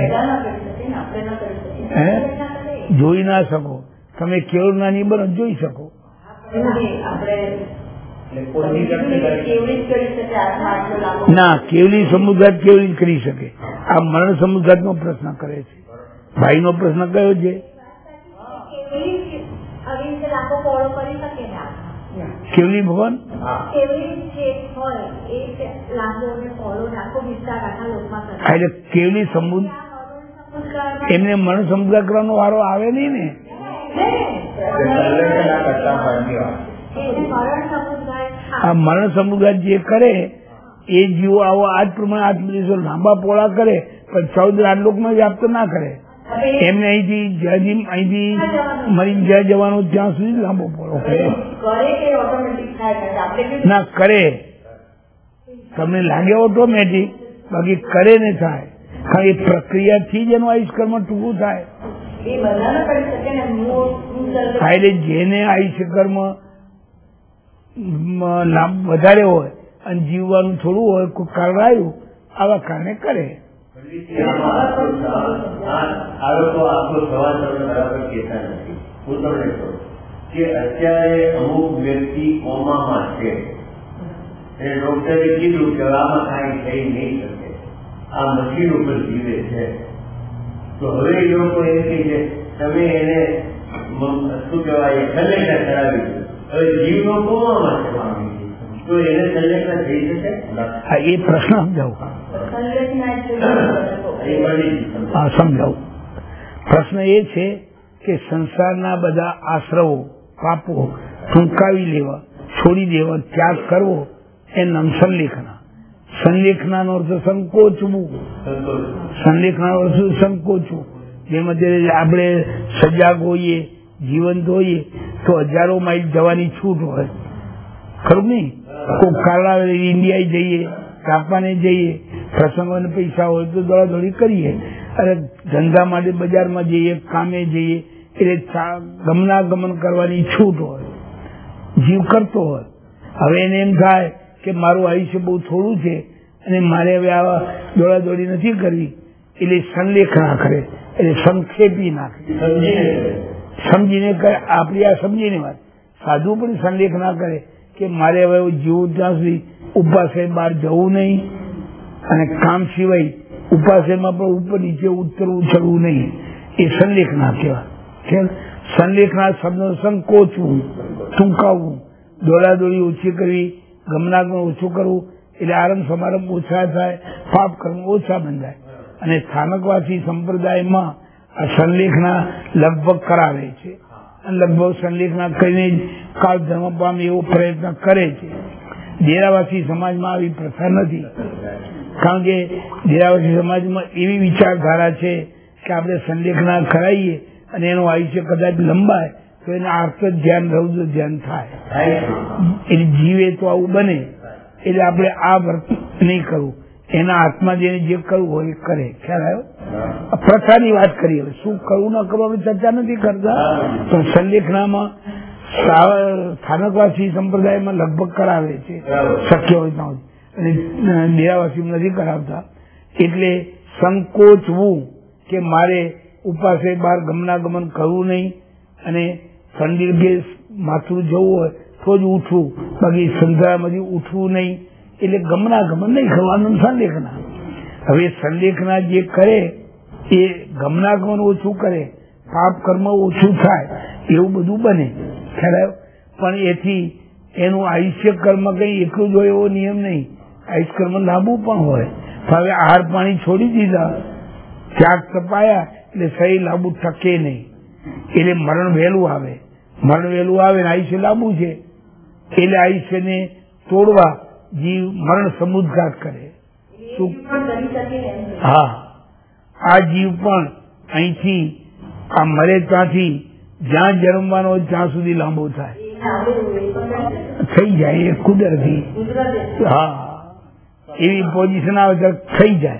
હે જોઈ ના શકો તમે કેવળ નાની બનો જોઈ શકો. ના કેવલી સમુદ્રાત કેવલી જ કરી શકે. આ મરણ સમુદ્રાત નો પ્રશ્ન કરે છે. ભાઈ નો પ્રશ્ન કયો છે? કેવલી ભગવાન એટલે કેવલી સમુદ્ર એમને મરણ સમુદ્ર કરવાનો વારો આવે નહીં ને. આ મરણ સમુદ્ર જે કરે એ જીવો આવો આજ પ્રમાણે આત્મદેશો લાંબા પોળા કરે પણ ચૌદ રાજલોકમાં વ્યાપ્ત ના કરે. એમને અહીંથી જ્યાંથી અહીંથી મરી જ્યાં જવાનું ત્યાં સુધી લાંબો પોળો કરે ના કરે. તમને લાગે ઓટોમેટિક બાકી કરે ને થાય કારણ એ પ્રક્રિયાથી જ એનું આયુષ કર્મ ટૂંકું થાય. એટલે જેને આયુષ્ય કર્મ લાભ વધારે હોય અને જીવવાનું થોડું હોય કોઈ કારણ આવ્યું આવા કારણે કરે. અત્યારે અમુક વ્યક્તિ કોમામાં છે ડોક્ટરે કીધું કે આમાં કાંઈ થઈ નહીં શકે, આ મશીન ઉપર જીવે છે. તો હવે એ લોકો એમ કે છે તમે એને શું કહેવાય સંલેખના કરાવી દો. હવે જીવનો કોમામાં છે તો એને સંલેખના થઈ શકે? એ પ્રશ્ન સમજાવું સમજાવું પ્રશ્ન એ છે કે સંસારના બધા આશ્રવો પાપો ટૂંકાવી લેવા છોડી દેવા ત્યાગ કરવો એ નામ સંલેખના. સંલેખનાનો અર્થ સંકોચવું. સંલેખનાનો અર્થ સંકોચવું. જેમ અત્યારે આપણે સજાગ હોઈએ જીવંત હોઈએ તો હજારો માઇલ જવાની છૂટ હોય ખરું નહીં. કોઈ કારણ ઇન્ડિયા જઈએ જાપાને જઈએ પ્રસંગોને પૈસા હોય તો દોડાદોડી કરીએ અને ધંધા માટે બજારમાં જઈએ કામે જઈએ એટલે ગમનાગમન કરવાની છૂટ હોય જીવ કરતો હોય. હવે એને એમ થાય કે મારું આયુષ્ય બહુ થોડું છે અને મારે હવે આવા દોડાદોડી નથી કરવી એટલે સંલેખ ના કરે એટલે સંક્ષેપી નાખે સમજીને કરે. આપણી આ સમજીને વાત સાધુ પણ સંલેખ ના કરે કે મારે હવે જીવું ત્યાં સુધી ઉપાસે બહાર જવું નહીં અને કામ સિવાય ઉપાસેમાં પણ ઉપર નીચે ઉતરવું ચડવું નહીં. એ સંલેખ ના કહેવાય. સંલેખ ના શબ્દ સંકોચવું ટૂંકાવવું દોડાદોડી ઓછી કરવી ગમનાગમન ઓછું કરવું એટલે આરંભ સમારંભ ઓછા થાય પાપ કર્મ ઓછા બંધાય. અને સ્થાનકવાસી સંપ્રદાયમાં આ સંલેખના લગભગ કરાવે છે અને લગભગ સંલેખના કરીને જ કાળ ધર્મ પામે એવો પ્રયત્ન કરે છે. ડેરાવાસી સમાજમાં આવી પ્રથા નથી કારણ કે ડેરાવાસી સમાજમાં એવી વિચારધારા છે કે આપણે સંલેખના કરાવીએ અને એનું આયુષ્ય કદાચ લંબાય તો એને આર્થ ધ્યાન રૌદ્ર ધ્યાન થાય એટલે જીવે તો આવું બને એટલે આપણે આ વર્ત નહીં કરવું. એના આત્મા જેને જે કરવું હોય એ કરે. ખ્યાલ આવ્યો? પ્રથાની વાત કરીએ. શું કરવું ન કરવું ચર્ચા નથી કરતા તો સંલેખનામાં સ્થાનકવાસી સંપ્રદાયમાં લગભગ કરાવે છે શક્ય હોય ત્યાં અને ડેરાવાસી નથી કરાવતા. એટલે સંકોચવું કે મારે ઉપાસે બહાર ગમનાગમન કરવું નહીં અને ઠંડી કે માથું જવું હોય તો જ ઉઠવું બાકી સંસારમાંથી ઉઠવું નહીં એટલે ગમનાગમન નહીં કરવાનું સંલેખના. હવે સંલેખના જે કરે એ ગમનાગમન ઓછું કરે પાપ કર્મ ઓછું થાય એવું બધું બને. ખ્યાલ પણ એથી એનું આયુષ્ય કર્મ કઈ એટલું જ હોય એવો નિયમ નહીં. આયુષ્ય કર્મ લાંબુ પણ હોય. હવે આહાર પાણી છોડી દીધા ત્યાગ તપાયા એટલે સહી લાંબુ ટકે નહીં એટલે મરણ વહેલું આવે. મરણ વહેલું આવે ને આયુષ્ય લાંબુ છે એટલે આયુષ્યને તોડવા જીવ મરણ સમુદ્ઘાત કરે. હા આ જીવ પણ અહીંથી આ મરે ત્યાંથી જ્યાં જન્મવાનો ત્યાં સુધી લાંબો થાય થઈ જાય એ કુદરતી. હા એવી પોઝિશન આવે તો થઈ જાય.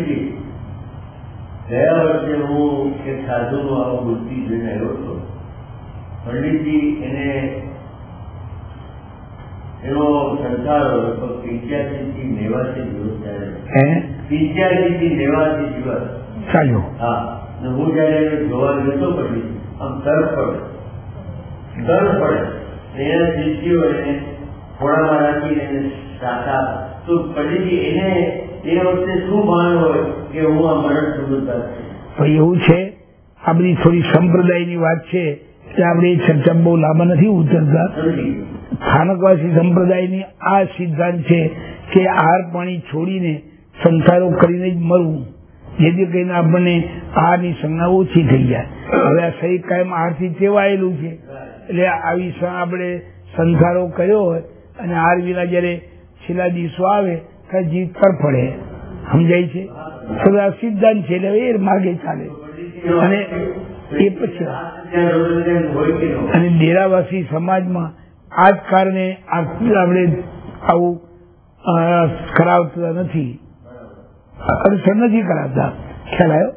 ગયા વર્ષે હું એક સાધુનો આવો મૂર્તિ જોઈને આવ્યો હતો. પંડિતજી એને એનો સંસાર લગભગ પિંચ્યાસી થી નેવાસી દિવસ ચાલે. હે પિંચ્યાસી થી નેવાસી દિવસ ચાલ્યો. હા, હું જયારે જોવા જતો પછી આમ દર પડે દર પડે એના શિષ્યો એને ખોળામાં રાખીને એને સાચા તો પછી એને એ વખતે શું ભાન હોય કે હું આ મરણ સમજતા એવું છે. આ બધી થોડી સંપ્રદાયની વાત છે એટલે આપણે એ ચર્ચા બહુ લાંબા નથી ઉતરતા. સ્થાનકવાસી સંપ્રદાયની આ સિદ્ધાંત છે કે આહાર પાણી છોડીને સંસારો કરીને જ મરવું, જેથી કરીને આપણને આહારની સંજ્ઞા ઓછી થઈ જાય. હવે આ શરીર કાયમ આહારથી ટેવાયેલું છે એટલે આવી આપણે સંસારો કર્યો હોય અને આહાર વિના જયારે છેલ્લા દિવસો આવે ત્યારે જીવ તરફડે. સમજાય છે? આ સિદ્ધાંત છે એટલે એ માર્ગે ચાલે. અને એ પછી અને ડેરાવાસી સમાજમાં આ જ કારણે આપણે આવું કરાવતા નથી, અડસર નથી કરાવતા. ખ્યાલ આવ્યો?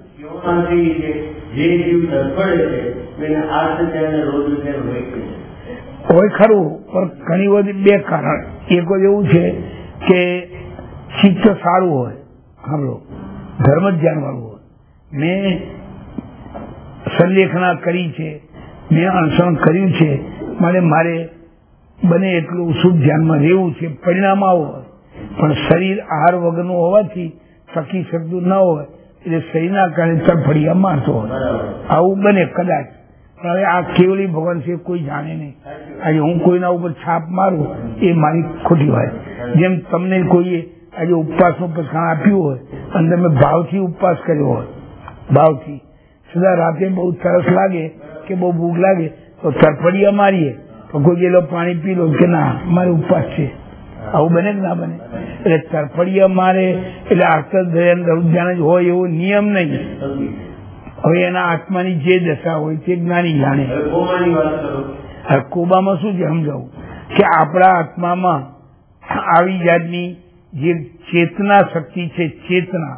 હોય ખરું, પણ ઘણી બધી બે કારણ. એક એવું છે કે ચિત્ત સારું હોય, સાંભળો, ધર્મ જ ધ્યાન વાળું હોય. મેં સંલેખના કરી છે, મેં અણસણ કર્યું છે, મારે મારે બને એટલું શુદ્ધ ધ્યાનમાં રહેવું છે, પરિણામ આવો હોય. પણ શરીર આહાર વગરનું હોવાથી ટકી શકતું ન હોય એટલે શરીરના કારણે તરફડિયા મારતો હોય. આવું બને કદાચ. પણ હવે આ કેવલી ભગવાન છે કોઈ જાણે નહીં. આજે હું કોઈના ઉપર છાપ મારું એ મારી ખોટી વાત. જેમ તમને કોઈએ આજે ઉપવાસનું પ્રસાણ આપ્યું હોય અને તમે ભાવથી ઉપવાસ કર્યો હોય, ભાવથી સદા રાતે બહુ તરસ લાગે કે બહુ ભૂખ લાગે તો તરફડિયા મારીએ તો કોઈ ગેલો પાણી પી લો કે ના મારે ઉપવાસ છે. આવું બને કે ના બને? એટલે તરફડિયા મારે એટલે આત્મધ્યાન ધ્યાન જ હોય એવો નિયમ નહીં. હવે એના આત્માની જે દશા હોય તે જ્ઞાની જાણે. હવે કોબામાં શું છે સમજાવું કે આપણા આત્મામાં આવી જાતની જે ચેતના શક્તિ છે, ચેતના,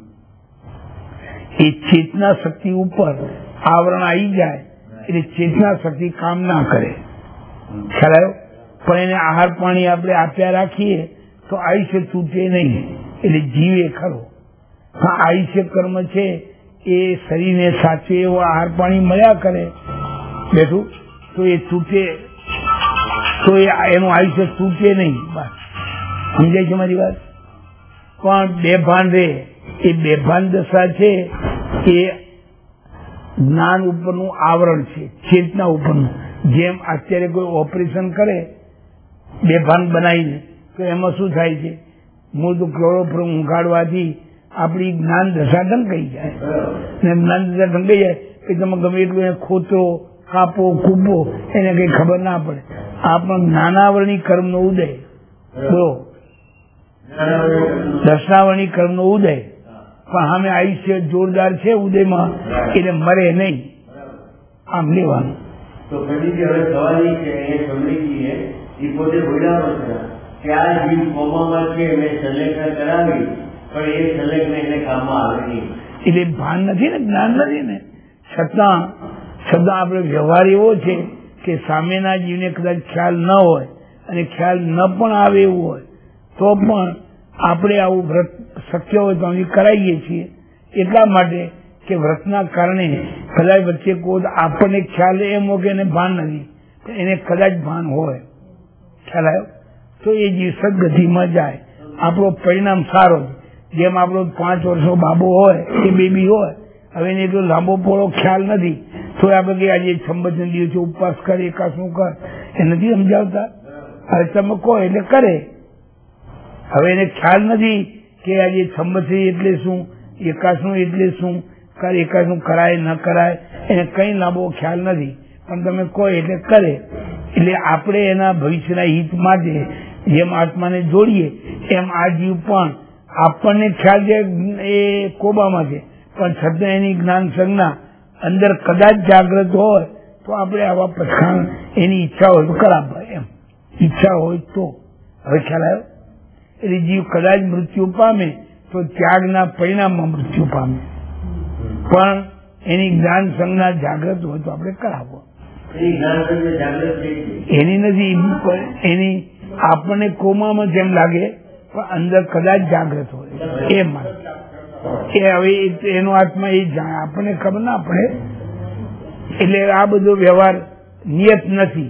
એ ચેતના શક્તિ ઉપર આવરણ આવી જાય એટલે ચેતના શક્તિ કામ ના કરે. ખ્યાલ આવ્યો? પણ એને આહાર પાણી આપણે આપ્યા રાખીએ તો આયુષ્ય તૂટે નહીં એટલે જીવે ખરો. હા, આયુષ્ય કર્મ છે એ શરીરને સાચે એવો આહાર પાણી મળ્યા કરે બેઠું તો એ તૂટે, તો એનું આયુષ્ય તૂટે નહીં. બસ સમજાય છે મારી વાત? પણ બેભાન રે એ બેભાન દશા છે એ જ્ઞાન ઉપરનું આવરણ છે, ચેતના ઉપરનું. જેમ અત્યારે કોઈ ઓપરેશન કરે બેભાન બનાવીને તો એમાં શું થાય છે? મૂળ તો ક્લોરોફોર્મ ઊંઘાડવાથી આપણી જ્ઞાન દશા ઢંકાઈ જાય. અને જ્ઞાન દશા ઢંકાઈ જાય કે તમે ગમે એટલું ખોતરો, કાપો, કૂપો, એને કઈ ખબર ના પડે. આ પણ જ્ઞાનાવરણી કર્મનો ઉદય, બોલો, દર્શનાવરણી કર્મનો ઉદય. પણ સામે આયુષ્ય જોરદાર છે ઉદયમાં એટલે મરે નહીં, આમ લેવાનું. તો પછી હવે સવાલ એ છે એ સમજી એ પોતે બોલ્યા કે આ જીવ કોમામાં છે, મેં સંલેખન કરાવી પણ એ સંલેખન એને કામમાં આવે નહીં. એટલે ભાન નથી ને, જ્ઞાન નથી ને. છતાં છતાં આપણે વ્યવહાર એવો છે કે સામેના જીવને કદાચ ખ્યાલ ન હોય અને ખ્યાલ ન પણ આવે એવું હોય તો પણ આપણે આવું વ્રત શક્ય હોય તો અમે કરાવીએ છીએ. એટલા માટે કે વ્રતના કારણે કદાચ વચ્ચે કોઈ આપણને ખ્યાલ એમ હોય કે એને ભાન નથી, એને કદાચ ભાન હોય, ખ્યાલ આવ્યો, તો એ જીવ સદગતિમાં જાય. આપણો પરિણામ સારો. જેમ આપણો પાંચ વર્ષનો બાબો હોય કે બેબી હોય, હવે એને એટલો લાંબો પોળો ખ્યાલ નથી તો આપણે કે આજે સંબંધ દિવસે ઉપવાસ કરે, એકાસનું કર, એ નથી સમજાવતા. હવે તમે કહો એટલે કરે. હવે એને ખ્યાલ નથી કે આજે સંબંધી એટલે શું, એકાસનું એટલે શું, એકાસનું કરાય ન કરાય, એને કઈ લાંબો ખ્યાલ નથી, પણ તમે કહો એટલે કરે. એટલે આપણે એના ભવિષ્યના હિત માટે જેમ આત્માને જોડીએ એમ આ જીવ પણ આપણને ખ્યાલ છે એ કોબામાં છે પણ છતાં એની જ્ઞાન સંજ્ઞા અંદર કદાચ જાગૃત હોય તો આપણે આવા પછાણ એની ઈચ્છા હોય તો કરાવવા, એમ ઈચ્છા હોય તો. હવે ખ્યાલ આવ્યો? એટલે જીવ કદાચ મૃત્યુ પામે તો ત્યાગના પરિણામમાં મૃત્યુ પામે, પણ એની જ્ઞાન સંજ્ઞા જાગૃત હોય તો આપણે કરાવવો. એની નથી, એની આપણને કોમામાં જેમ લાગે પણ અંદર કદાચ જાગ્રત હોય એમ એ હવે એનો આત્મા એ જાણે આપણને ખબર ના પડે. એટલે આ બધો વ્યવહાર નિયત નથી.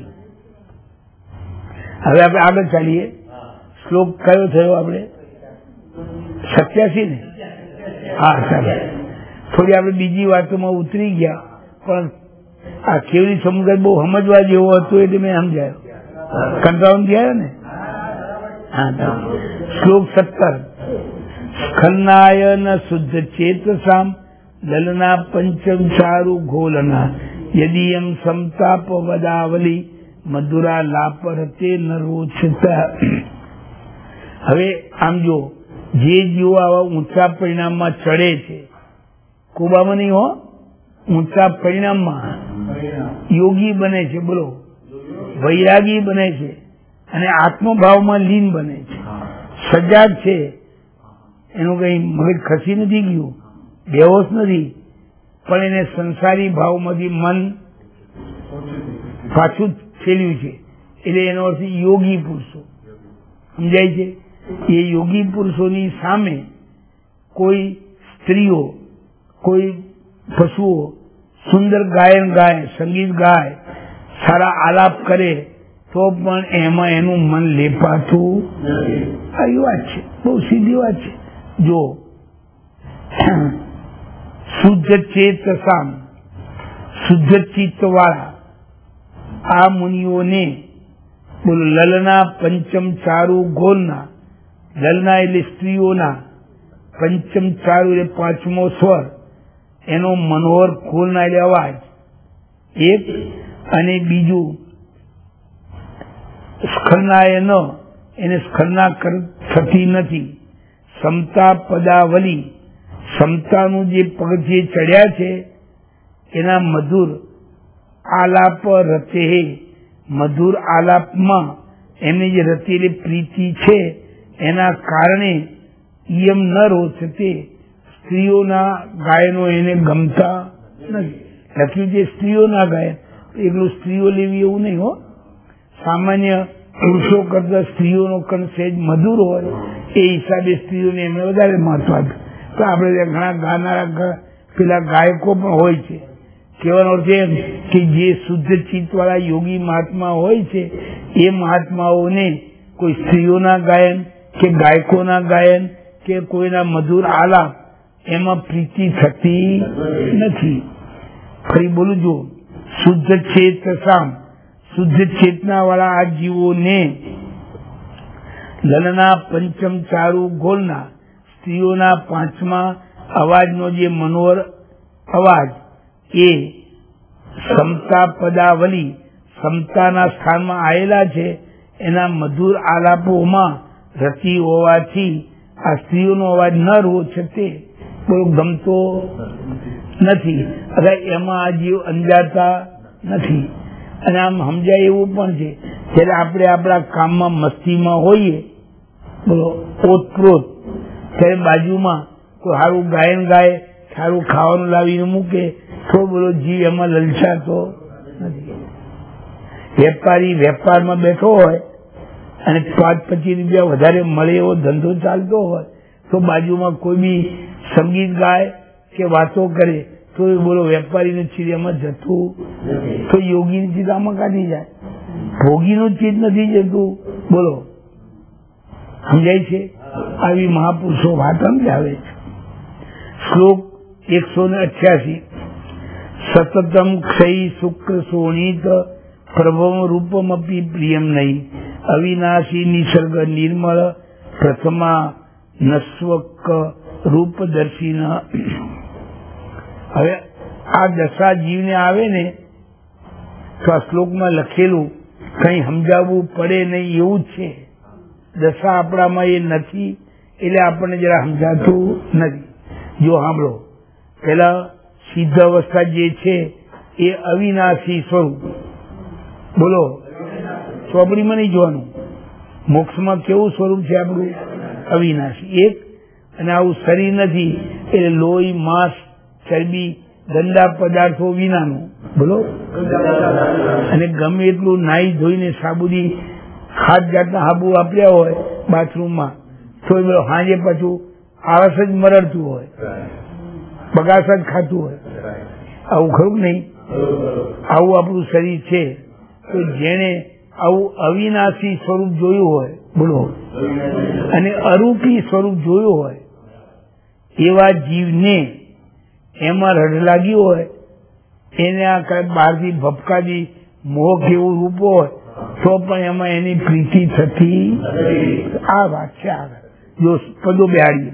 હવે આપણે આગળ ચાલીએ. શ્લોક કયો થયો આપણે? સત્યાસી ને? હા ચાલો. થોડી આપણે બીજી વાતોમાં ઉતરી ગયા પણ આ કેવડી સમજ બહુ સમજવા જેવો હતો એટલે મેં સમજાયો. કંટાળો થયા ને? હા. શ્લોક સત્તર. સ્ખલનાયન શુદ્ધ ચેતસામ લલના પંચમ ચારુ ઘોલના યદિયમ સમતાપ વદાવલી મધુરા લાપરતે નરોચતા. હવે આમ જો જે જીવો આવા ઊંચા પરિણામમાં ચડે છે, કુબામાં નહીં હો, ઊંચા પરિણામમાં યોગી બને છે, બોલો વૈરાગી બને છે અને આત્મભાવમાં લીન બને છે, સજાગ છે, એનું કઈ મગજ ખસી નથી ગયું, બેહોશ નથી, પણ એને સંસારી ભાવમાંથી મન પાછું ફેલ્યું છે. એટલે એનો અર્થ યોગી પુરુષો સમજાય છે. એ યોગી પુરુષોની સામે કોઈ સ્ત્રીઓ, કોઈ પશુઓ સુંદર ગાયન ગાય, સંગીત ગાય, સારા આલાપ કરે તો પણ એમાં એનું મન લેપાતું આવી વાત છે, બહુ સીધી વાત છે. જો શુદ્ધ ચેત સામ, શુદ્ધ ચિત્ત વાળા આ મુનિઓને બોલો લલના પંચમ ચારુ ગોલના, લલના એટલે સ્ત્રીઓના, પંચમ ચારુ એટલે પાંચમો સ્વર, એનો મનોહર ખોલના એટલે અવાજ એક, અને બીજું સ્ખલનાય ન, એને સ્ખલના થતી નથી. સમતા પદાવલી, સમતાનું જે પગથિયે ચડ્યા છે એના મધુર આલાપ રતે, મધુર આલાપમાં એમની જે રતેલી પ્રીતિ છે એના કારણે યમ ન રોચતે, સ્ત્રીઓના ગાયનો એને ગમતા નથી. લખ્યું છે સ્ત્રીઓના ગાયન, એકલું સ્ત્રીઓ લેવી એવું નહીં હો. સામાન્ય પુરુષો કરતા સ્ત્રીઓનો કંઠ સહેજ મધુર હોય એ હિસાબે સ્ત્રીઓને એમને વધારે મહત્વ આપ્યું. તો આપણે ઘણા ગાનારા પેલા ગાયકો પણ હોય છે. કહેવાનો અર્થ એમ કે જે શુદ્ધ ચિત્ત વાળા યોગી મહાત્મા હોય છે એ મહાત્માઓને કોઈ સ્ત્રીઓના ગાયન કે ગાયકોના ગાયન કે કોઈના મધુર આલાપ એમાં પ્રીતિ થતી નથી. ફરી બોલું જો, શુદ્ધ ચેત સામ, શુદ્ધ ચેતના વાળા આ જીવોને લલના પંચમ ચારુ ગોલના, સ્ત્રીઓના પાંચમા અવાજનો જે મનોહર અવાજ એ સમતા પદાવલી, સમતાના સ્થાનમાં આવેલા છે, એના મધુર આલાપોમાં રતિ હોવાથી આ સ્ત્રીઓનો અવાજ ન રોચતે, બોલો ગમતો નથી. હવે એમાં આ જીવ અંજાતા નથી. અને આમ સમજાય એવું પણ છે, જયારે આપણે આપણા કામમાં મસ્તીમાં હોઈએ, બોલો ઓતપ્રોત, ત્યારે બાજુમાં કોઈ સારું ગાયન ગાય, સારું ખાવાનું લાવીને મૂકે તો બોલો જીવ એમાં લલચાતો નથી. વેપારી વેપારમાં બેઠો હોય અને પાંચ પચીસ રૂપિયા વધારે મળે એવો ધંધો ચાલતો હોય તો બાજુમાં કોઈ બી સંગીત ગાય કે વાતો કરે તો બોલો વેપારીનું ચીજ એમાં જતું, તો યોગીની ચીજ આમાં કાઢી જાય, ભોગીનું ચીજ નથી જતું. બોલો સમજાય છે? આવી મહાપુરુષો વાત સમજાવે છે. શ્લોક એકસો ને અઠ્યાસી. સતતમ ક્ષય શુક્ર શોણિત પ્રભવ રૂપમ અપી પ્રિયમ નહીં અવિનાશી નિસર્ગ નિર્મળ પ્રથમા નસ્વક રૂપદર્શિન. હવે આ દશા જીવને આવે ને તો આ શ્લોકમાં લખેલું કઈ સમજાવવું પડે નહીં એવું જ છે. દશા આપણામાં એ નથી એટલે આપણને જરા સમજાતું નથી. જો સાંભળો, પેલા સિદ્ધ અવસ્થા જે છે એ અવિનાશી સ્વરૂપ, બોલો ચોપડીમાં નહીં જોવાનું, મોક્ષમાં કેવું સ્વરૂપ છે આપણું? અવિનાશી એક. અને આવું શરીર નથી એટલે લોહી, માંસ, ચરબી, ગંદા પદાર્થો વિનાનું, બોલો. અને ગમે એટલું નાહી ધોઈને સાબુદી હાથ જાતના હાબુ વાપર્યા હોય બાથરૂમમાં તો હાજે પાછું આળસ જ મરડતું હોય, બગાસ જ ખાતું હોય. આવું ખરું નહીં? આવું આપણું શરીર છે. તો જેને આવું અવિનાશી સ્વરૂપ જોયું હોય, બોલો, અને અરૂપી સ્વરૂપ જોયું હોય, એવા જીવને એમાં રડ લાગ્યું હોય, એને આ કઈ બહારથી ભપકાથી મોહ કેવું રૂપ હોય તો પણ એમાં એની પ્રીતિ થતી. આ વાત છે. આગળ જો પદો બેહાડીએ.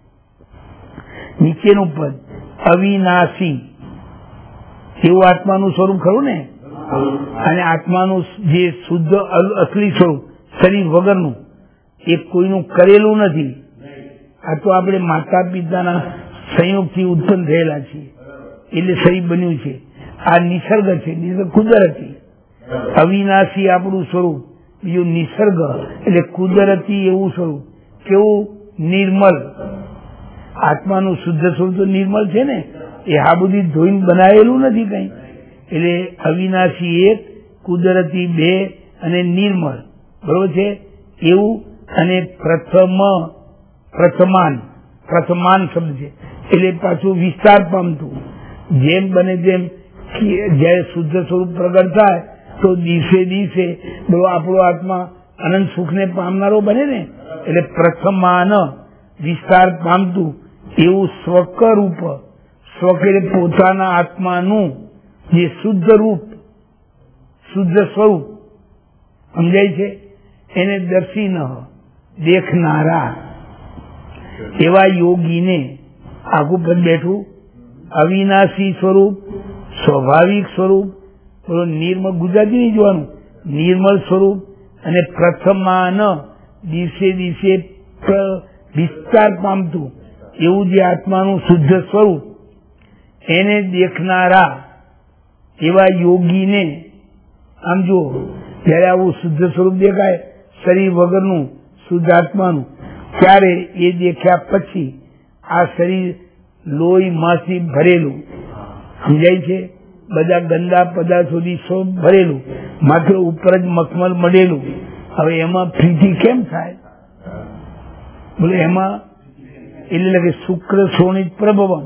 નીચેનું પદ અવિનાશી એવું આત્માનું સ્વરૂપ ખરું ને, અને આત્માનું જે શુદ્ધ અસલી સ્વરૂપ શરીર વગરનું એ કોઈનું કરેલું નથી. આ તો આપણે માતા પિતાના સંયોગથી ઉત્પન્ન થયેલા છીએ એટલે શરીર બન્યું છે. આ નિસર્ગ છે, નિસર્ગ કુદરતી. અવિનાશી આપણું સ્વરૂપ, બીજું નિસર્ગ એટલે કુદરતી એવું સ્વરૂપ. કેવું? નિર્મલ. આત્માનું શુદ્ધ સ્વરૂપ તો નિર્મલ છે ને, એ આ બધી ધોઈને બનાવેલું નથી કઈ. એટલે અવિનાશી એક, કુદરતી બે, અને નિર્મળ. બરોબર છે? એવું. અને પ્રથમ, પ્રથમાન, પ્રથમાન શબ્દ છે એટલે પાછું વિસ્તાર પામતું. જેમ બને તેમ જયારે શુદ્ધ સ્વરૂપ પ્રગટ થાય તો દિવસે દિવસે બોલો આપણો આત્મા અનંત સુખને પામનારો બને ને. એટલે પ્રથમાન, વિસ્તાર પામતું એવું સ્વકરૂપ. સ્વક એટલે પોતાના આત્માનું જે શુદ્ધ રૂપ, શુદ્ધ સ્વરૂપ સમજાય છે, એને દર્શી ન દેખનારા એવા યોગીને આખું પદ બેઠું. અવિનાશી સ્વરૂપ, સ્વાભાવિક સ્વરૂપ, નિર્મળ, ગુજરાતી નહીં જોવાનું, નિર્મળ સ્વરૂપ, અને પ્રથમાન દિવસે દિવસે વિસ્તાર પામતું એવું જે આત્માનું શુદ્ધ સ્વરૂપ એને દેખનારા એવા યોગીને. આમ જો જયારે આવું શુદ્ધ સ્વરૂપ દેખાય શરીર વગરનું શુદ્ધ આત્માનું, ત્યારે એ દેખ્યા પછી આ શરીર લોહી માંથી ભરેલું સમજાય છે, બધા ગંદા પદાર્થોથી સૌ ભરેલું, માત્ર ઉપર જ મખમલ મળેલું. હવે એમાં પ્રીતિ કેમ થાય? બોલે એમાં એટલે લખે શુક્ર શોણિત પ્રભવમ,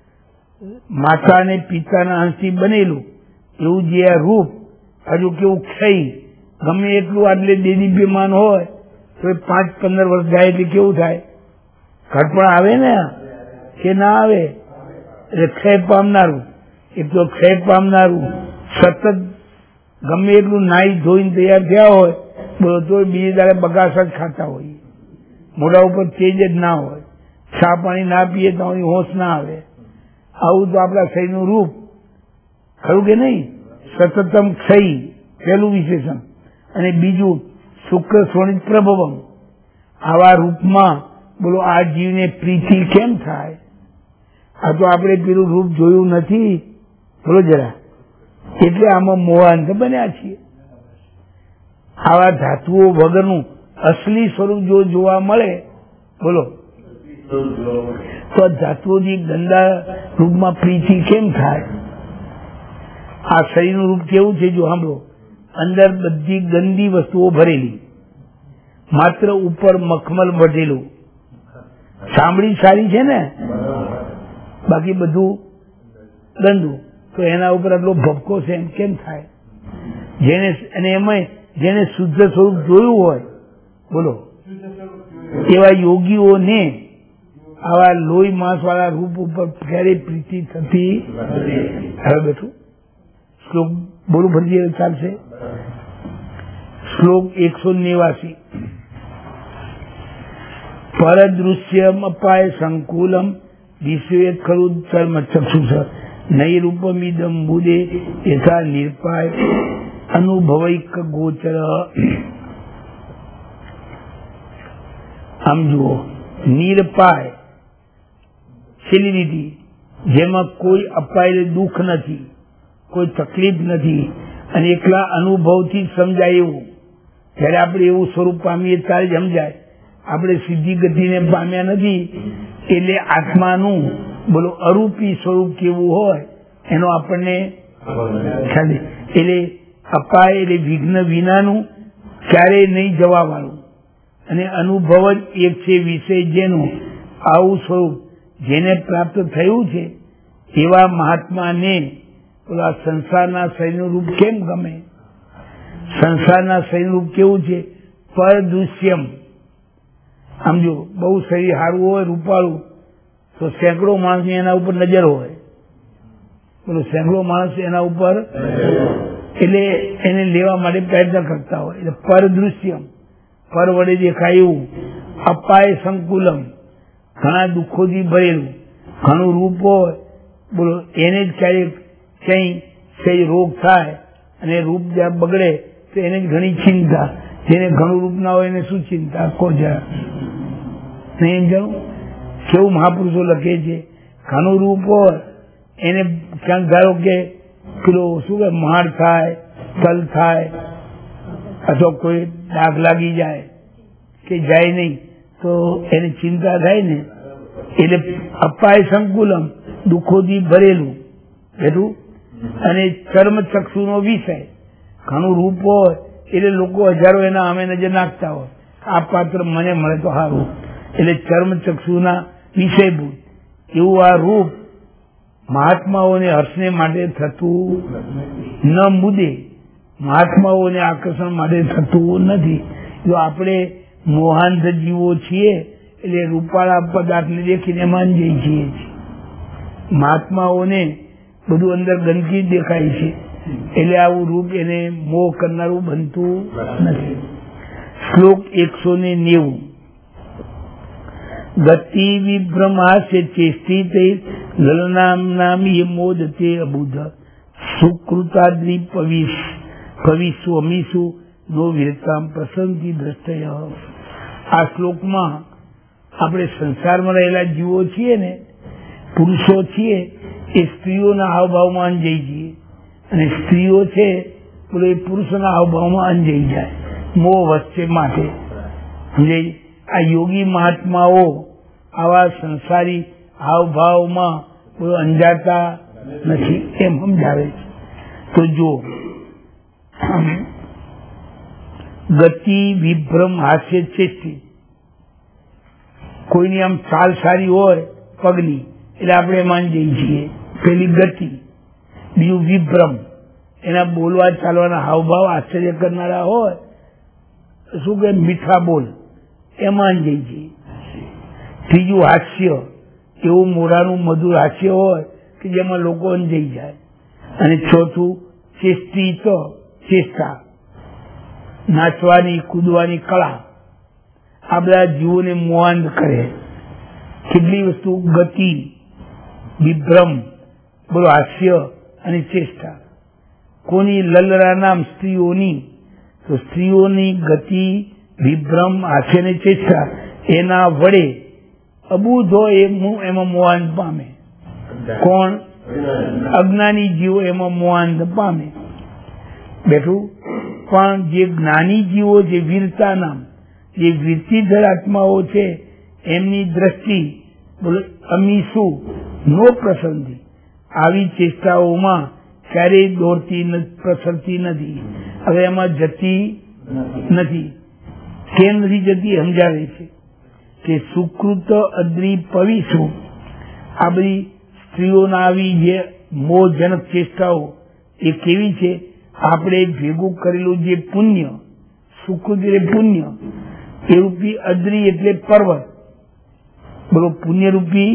માતા અને પિતાના અંશથી બનેલું એવું જે આ રૂપ. હજુ કેવું ક્ષય, ગમે એટલું આટલે દેદીપ્યમાન હોય તો પાંચ પંદર વર્ષ જાય એટલે કેવું થાય? ઘટપણ આવે ને કે ના આવે? એટલે ક્ષય પામનારું. એક તો ક્ષય પામનારું સતત ગમે એટલું નાઈ ધોઈને તૈયાર થયા હોય બોલો તો બીજે દાડે બગાસ જ ખાતા હોય, મોઢા ઉપર તેજ જ ના હોય, ચા પાણી ના પીએ તો હોશ ના આવે. આવું તો આપણા શરીરનું રૂપ ખરું કે નહીં? સતતમ ક્ષય પહેલું વિશેષણ. અને બીજું શુક્ર શોણિત પ્રભવમ, આવા રૂપમાં બોલો આ જીવને પ્રીતિ કેમ થાય? આ તો આપણે પેલું રૂપ જોયું નથી બોલો જરા, એટલે આમાં મોહાંત બન્યા છીએ. આવા ધાતુઓ વગરનું અસલી સ્વરૂપ જો જોવા મળે બોલો તો ધાતુઓની ગંદા રૂપમાં પ્રીતિ કેમ થાય? આ શરીરનું રૂપ કેવું છે જો સાંભળો. અંદર બધી ગંદી વસ્તુઓ ભરેલી, માત્ર ઉપર મખમલ મઢેલું. ચામડી સારી છે ને, બાકી બધું ગંદુ. તો એના ઉપર આટલો ભપકો છે એમ કેમ થાય? જેને અને એમાં જેને શુદ્ધ સ્વરૂપ જોયું હોય બોલો એવા યોગીઓને આવા લોહી માંસ વાળા રૂપ ઉપર ક્યારેય પ્રીતિ થતી. હવે બેઠું શ્લોક બોલું ભરજી ચાલશે. શ્લોક એકસો નેવાસી. પરદૃશ્યમ અપાય સંકુલમ વિશ્વે ખરું ચર્મ ચક્ષુષ નહી રૂપમિદમ બુદે યથા નિર્પાય અનુભવૈક ગોચર. આમ જુઓ, નિર્પાય છેલ્લી લીટી, જેમાં કોઈ અપાયેલું દુઃખ નથી, કોઈ તકલીફ નથી, અને એકલા અનુભવથી સમજાય એવું. જયારે આપણે એવું સ્વરૂપ પામીએ ત્યારે જ સમજાય. આપણે સિદ્ધિ ગતિને પામ્યા નથી એટલે આત્માનું બોલો અરૂપી સ્વરૂપ કેવું હોય એનો આપણને ખ્યાલ. એટલે અપાય એટલે વિઘ્ન વિનાનું, ક્યારેય નહીં જવા વાળું, અને અનુભવ જ એક છે વિષય જેનું આવું સ્વરૂપ જેને પ્રાપ્ત થયું છે એવા મહાત્માને ઓલા સંસારના શરીરનું રૂપ કેમ ગમે? સંસારના શરીરનું રૂપ કેવું છે? પરદૃશ્યમ. આમ જો બહુ શરીર સારું હોય, રૂપાળું, તો સેંકડો માણસની એના ઉપર નજર હોય, બોલો સેંકડો માણસ એના ઉપર, એટલે એને લેવા માટે પ્રયત્ન કરતા હોય. એટલે પરદૃશ્યમ, પર વડે દેખાય એવું. અપાય સંકુલમ, ઘણા દુઃખોથી ભરેલું, ઘણું રૂપ હોય, બોલો એને જ ક્યારેક ક્યાંય કઈ રોગ થાય અને રૂપ જ્યાં બગડે તો એને જ ઘણી ચિંતા. જેને ઘણું રૂપ ના હોય એને શું ચિંતા? કો જરા નહીં જાણું કેવું મહાપુરુષો લખે છે. ઘણું રૂપ હોય એને ક્યાંક ધારો કે પેલો શું કે માર થાય, તલ થાય, અથવા કોઈ ડાઘ લાગી જાય કે જાય નહીં તો એને ચિંતા થાય ને. એટલે અપાય સંકુલમ, દુઃખોથી ભરેલું એટલું. અને ચર્મ ચક્ષુનો વિષય, ઘણું રૂપ હોય એટલે લોકો હજારો એના અમે નજર નાખતા હોય, આ પાત્ર મને મળે તો સારું, એટલે ચર્મ ચક્ષુના વિષયભૂત એવું આ રૂપ મહાત્માઓને હર્ષને માટે થતું ન મુદે, મહાત્માઓને આકર્ષણ માટે થતું નથી. જો આપણે મોહાંધ જીવો છીએ એટલે રૂપાળા પદાર્થને દેખીને માંજી છીએ. મહાત્માઓને બધું અંદર ગંદકી દેખાય છે એટલે આવું રૂપ એને મોહ કરનારું બનતું નથી. શ્લોક એકસો ને નેવું. ગતિ વિભ્રમાસ્ય ચેષ્ટિતે લલનામ નામ યે મોદતે અબુધ સુકૃતાદ્રી પવિશ ભવિષ્યુ અમીશુ નો વિરતામ પ્રસંગી દ્રષ્ટય. આ શ્લોકમાં આપણે સંસારમાં રહેલા જીવો છીએ ને, પુરુષો છીએ, એ સ્ત્રીઓના હાવભાવમાં અંજાઈ જઈએ, અને સ્ત્રીઓ છે બોલે એ પુરુષોના હાવભાવમાં અંજાઈ જાય મોહ વચ્ચે માટે. સમજાય? આ યોગી મહાત્માઓ આવા સંસારી હાવભાવમાં અંજાતા નથી એમ સમજાવે છે. તો જો ગતિ વિભ્રમ હાસ્ય ચેષ્ટિ, કોઈની આમ ચાલ સારી હોય પગની એટલે આપણે માની જઈએ છીએ, પેલી ગતિ. બીજું વિભ્રમ, એના બોલવા ચાલવાના હાવભાવ આશ્ચર્ય કરનારા હોય, શું કે મીઠા બોલ, એ માની જઈએ છીએ. ત્રીજું હાસ્ય, એવું મોઢાનું મધુર હાસ્ય હોય કે જેમાં લોકો અંજાઈ જાય. અને ચોથું ચેષ્ટિ, તો ચેષ્ટા, નાચવાની કૂદવાની કળા, આ બધા જીવોને મોહાંધ કરે. કેટલી વસ્તુ ગતિ, વિભ્રમ, બોલો હાસ્ય અને ચેષ્ટા. કોની? લલરા નામ સ્ત્રીઓની. તો સ્ત્રીઓની ગતિ, વિભ્રમ, હાસ્ય અને ચેષ્ટા એના વડે અબુધો એમાં મોહાંધ પામે. કોણ? અજ્ઞાની જીવો એમાં મોહાંધ પામે. બેઠું. પણ જે જ્ઞાની જીવો, જે વીરતા નામ, જે વીરતીધર આત્માઓ છે, એમની દ્રષ્ટિ બોલો અમીસુ નો પ્રસંગી, આવી ચેષ્ટાઓમાં ક્યારેય દોડતી પ્રસરતી નથી. હવે એમાં જતી નથી. કેમ નથી જતી? સમજાવે છે કે સુકૃત અદ્રી પવિશુ, આ બધી સ્ત્રીઓના આવી જે મોહજનક ચેષ્ટાઓ એ કેવી છે? આપણે ભેગું કરેલું જે પુણ્ય, સુકૃત એટલે પુણ્ય, એ રૂપી અદ્રી એટલે પર્વત, બોલો પુણ્ય રૂપી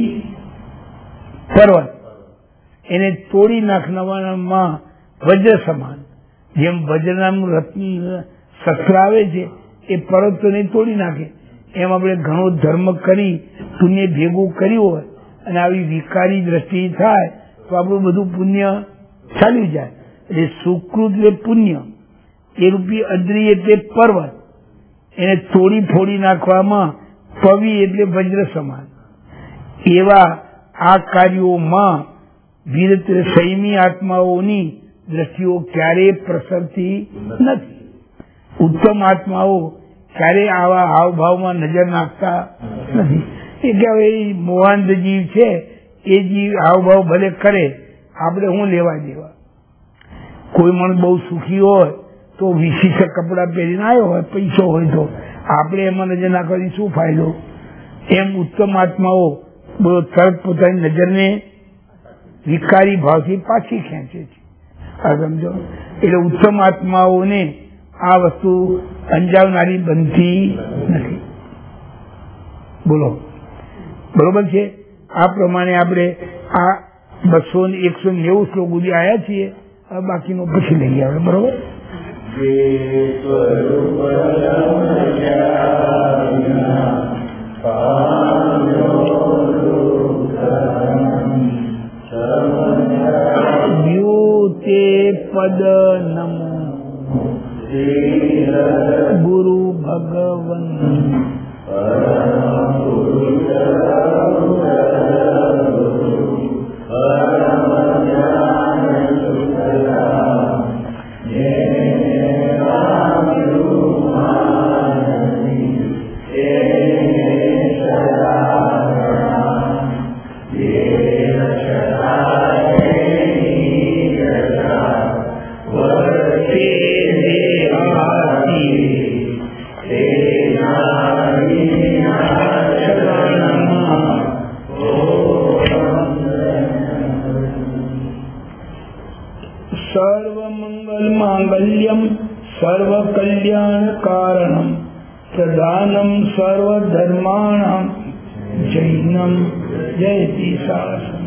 પર્વત, એને તોડી નાખનારમાં વજ્ર સમાન. જેમ વજ્રનામનું રત્ન શસ્ત્ર આવે છે એ પર્વતોને તોડી નાખે, એમ આપણે ઘણો ધર્મ કરી પુણ્ય ભેગું કર્યું હોય અને આવી વિકારી દ્રષ્ટિ થાય તો આપણું બધું પુણ્ય ચાલ્યું જાય. એટલે સુકૃત એટલે પુણ્ય, એ રૂપી અદ્રી એટલે પર્વત, એને તોડી ફોડી નાખવામાં પવી એટલે વજ્ર સમાન. એવા આ કાર્યોમાં વીરત સંયમી આત્માઓની દ્રષ્ટિઓ ક્યારેય પ્રસરતી નથી. ઉત્તમ આત્માઓ ક્યારેય આવા હાવભાવમાં નજર નાખતા નથી. એ કે હવે મોહાંધ જીવ છે, એ જીવ હાવભાવ ભલે કરે, આપણે હું લેવા દેવા. કોઈ માણસ બહુ સુખી હોય તો વિશિષ્ટ કપડા પહેરીને આવ્યો હોય, પૈસો હોય તો આપણે એમાં નજર નાખવાની શું ફાયદો? એમ ઉત્તમ આત્માઓ બોલો તરત પોતાની નજરને વિકારી ભાવથી પાછી ખેંચે છે. આ સમજો? એટલે ઉત્તમ આત્માઓને આ વસ્તુ અંજાવનારી બનતી નથી. બોલો બરોબર છે? આ પ્રમાણે આપણે આ બસો ને એકસો નેવું શ્લોક સુધી આવ્યા છીએ. હવે બાકીનો પછી લઈ આવે. બરોબર? તે પદ નમો ગુરુ ભગવન सर्वमंगलमांगल्यम सर्वकल्याणकारणम प्रधानम सर्वधर्माणां जैनम जयति शासनम.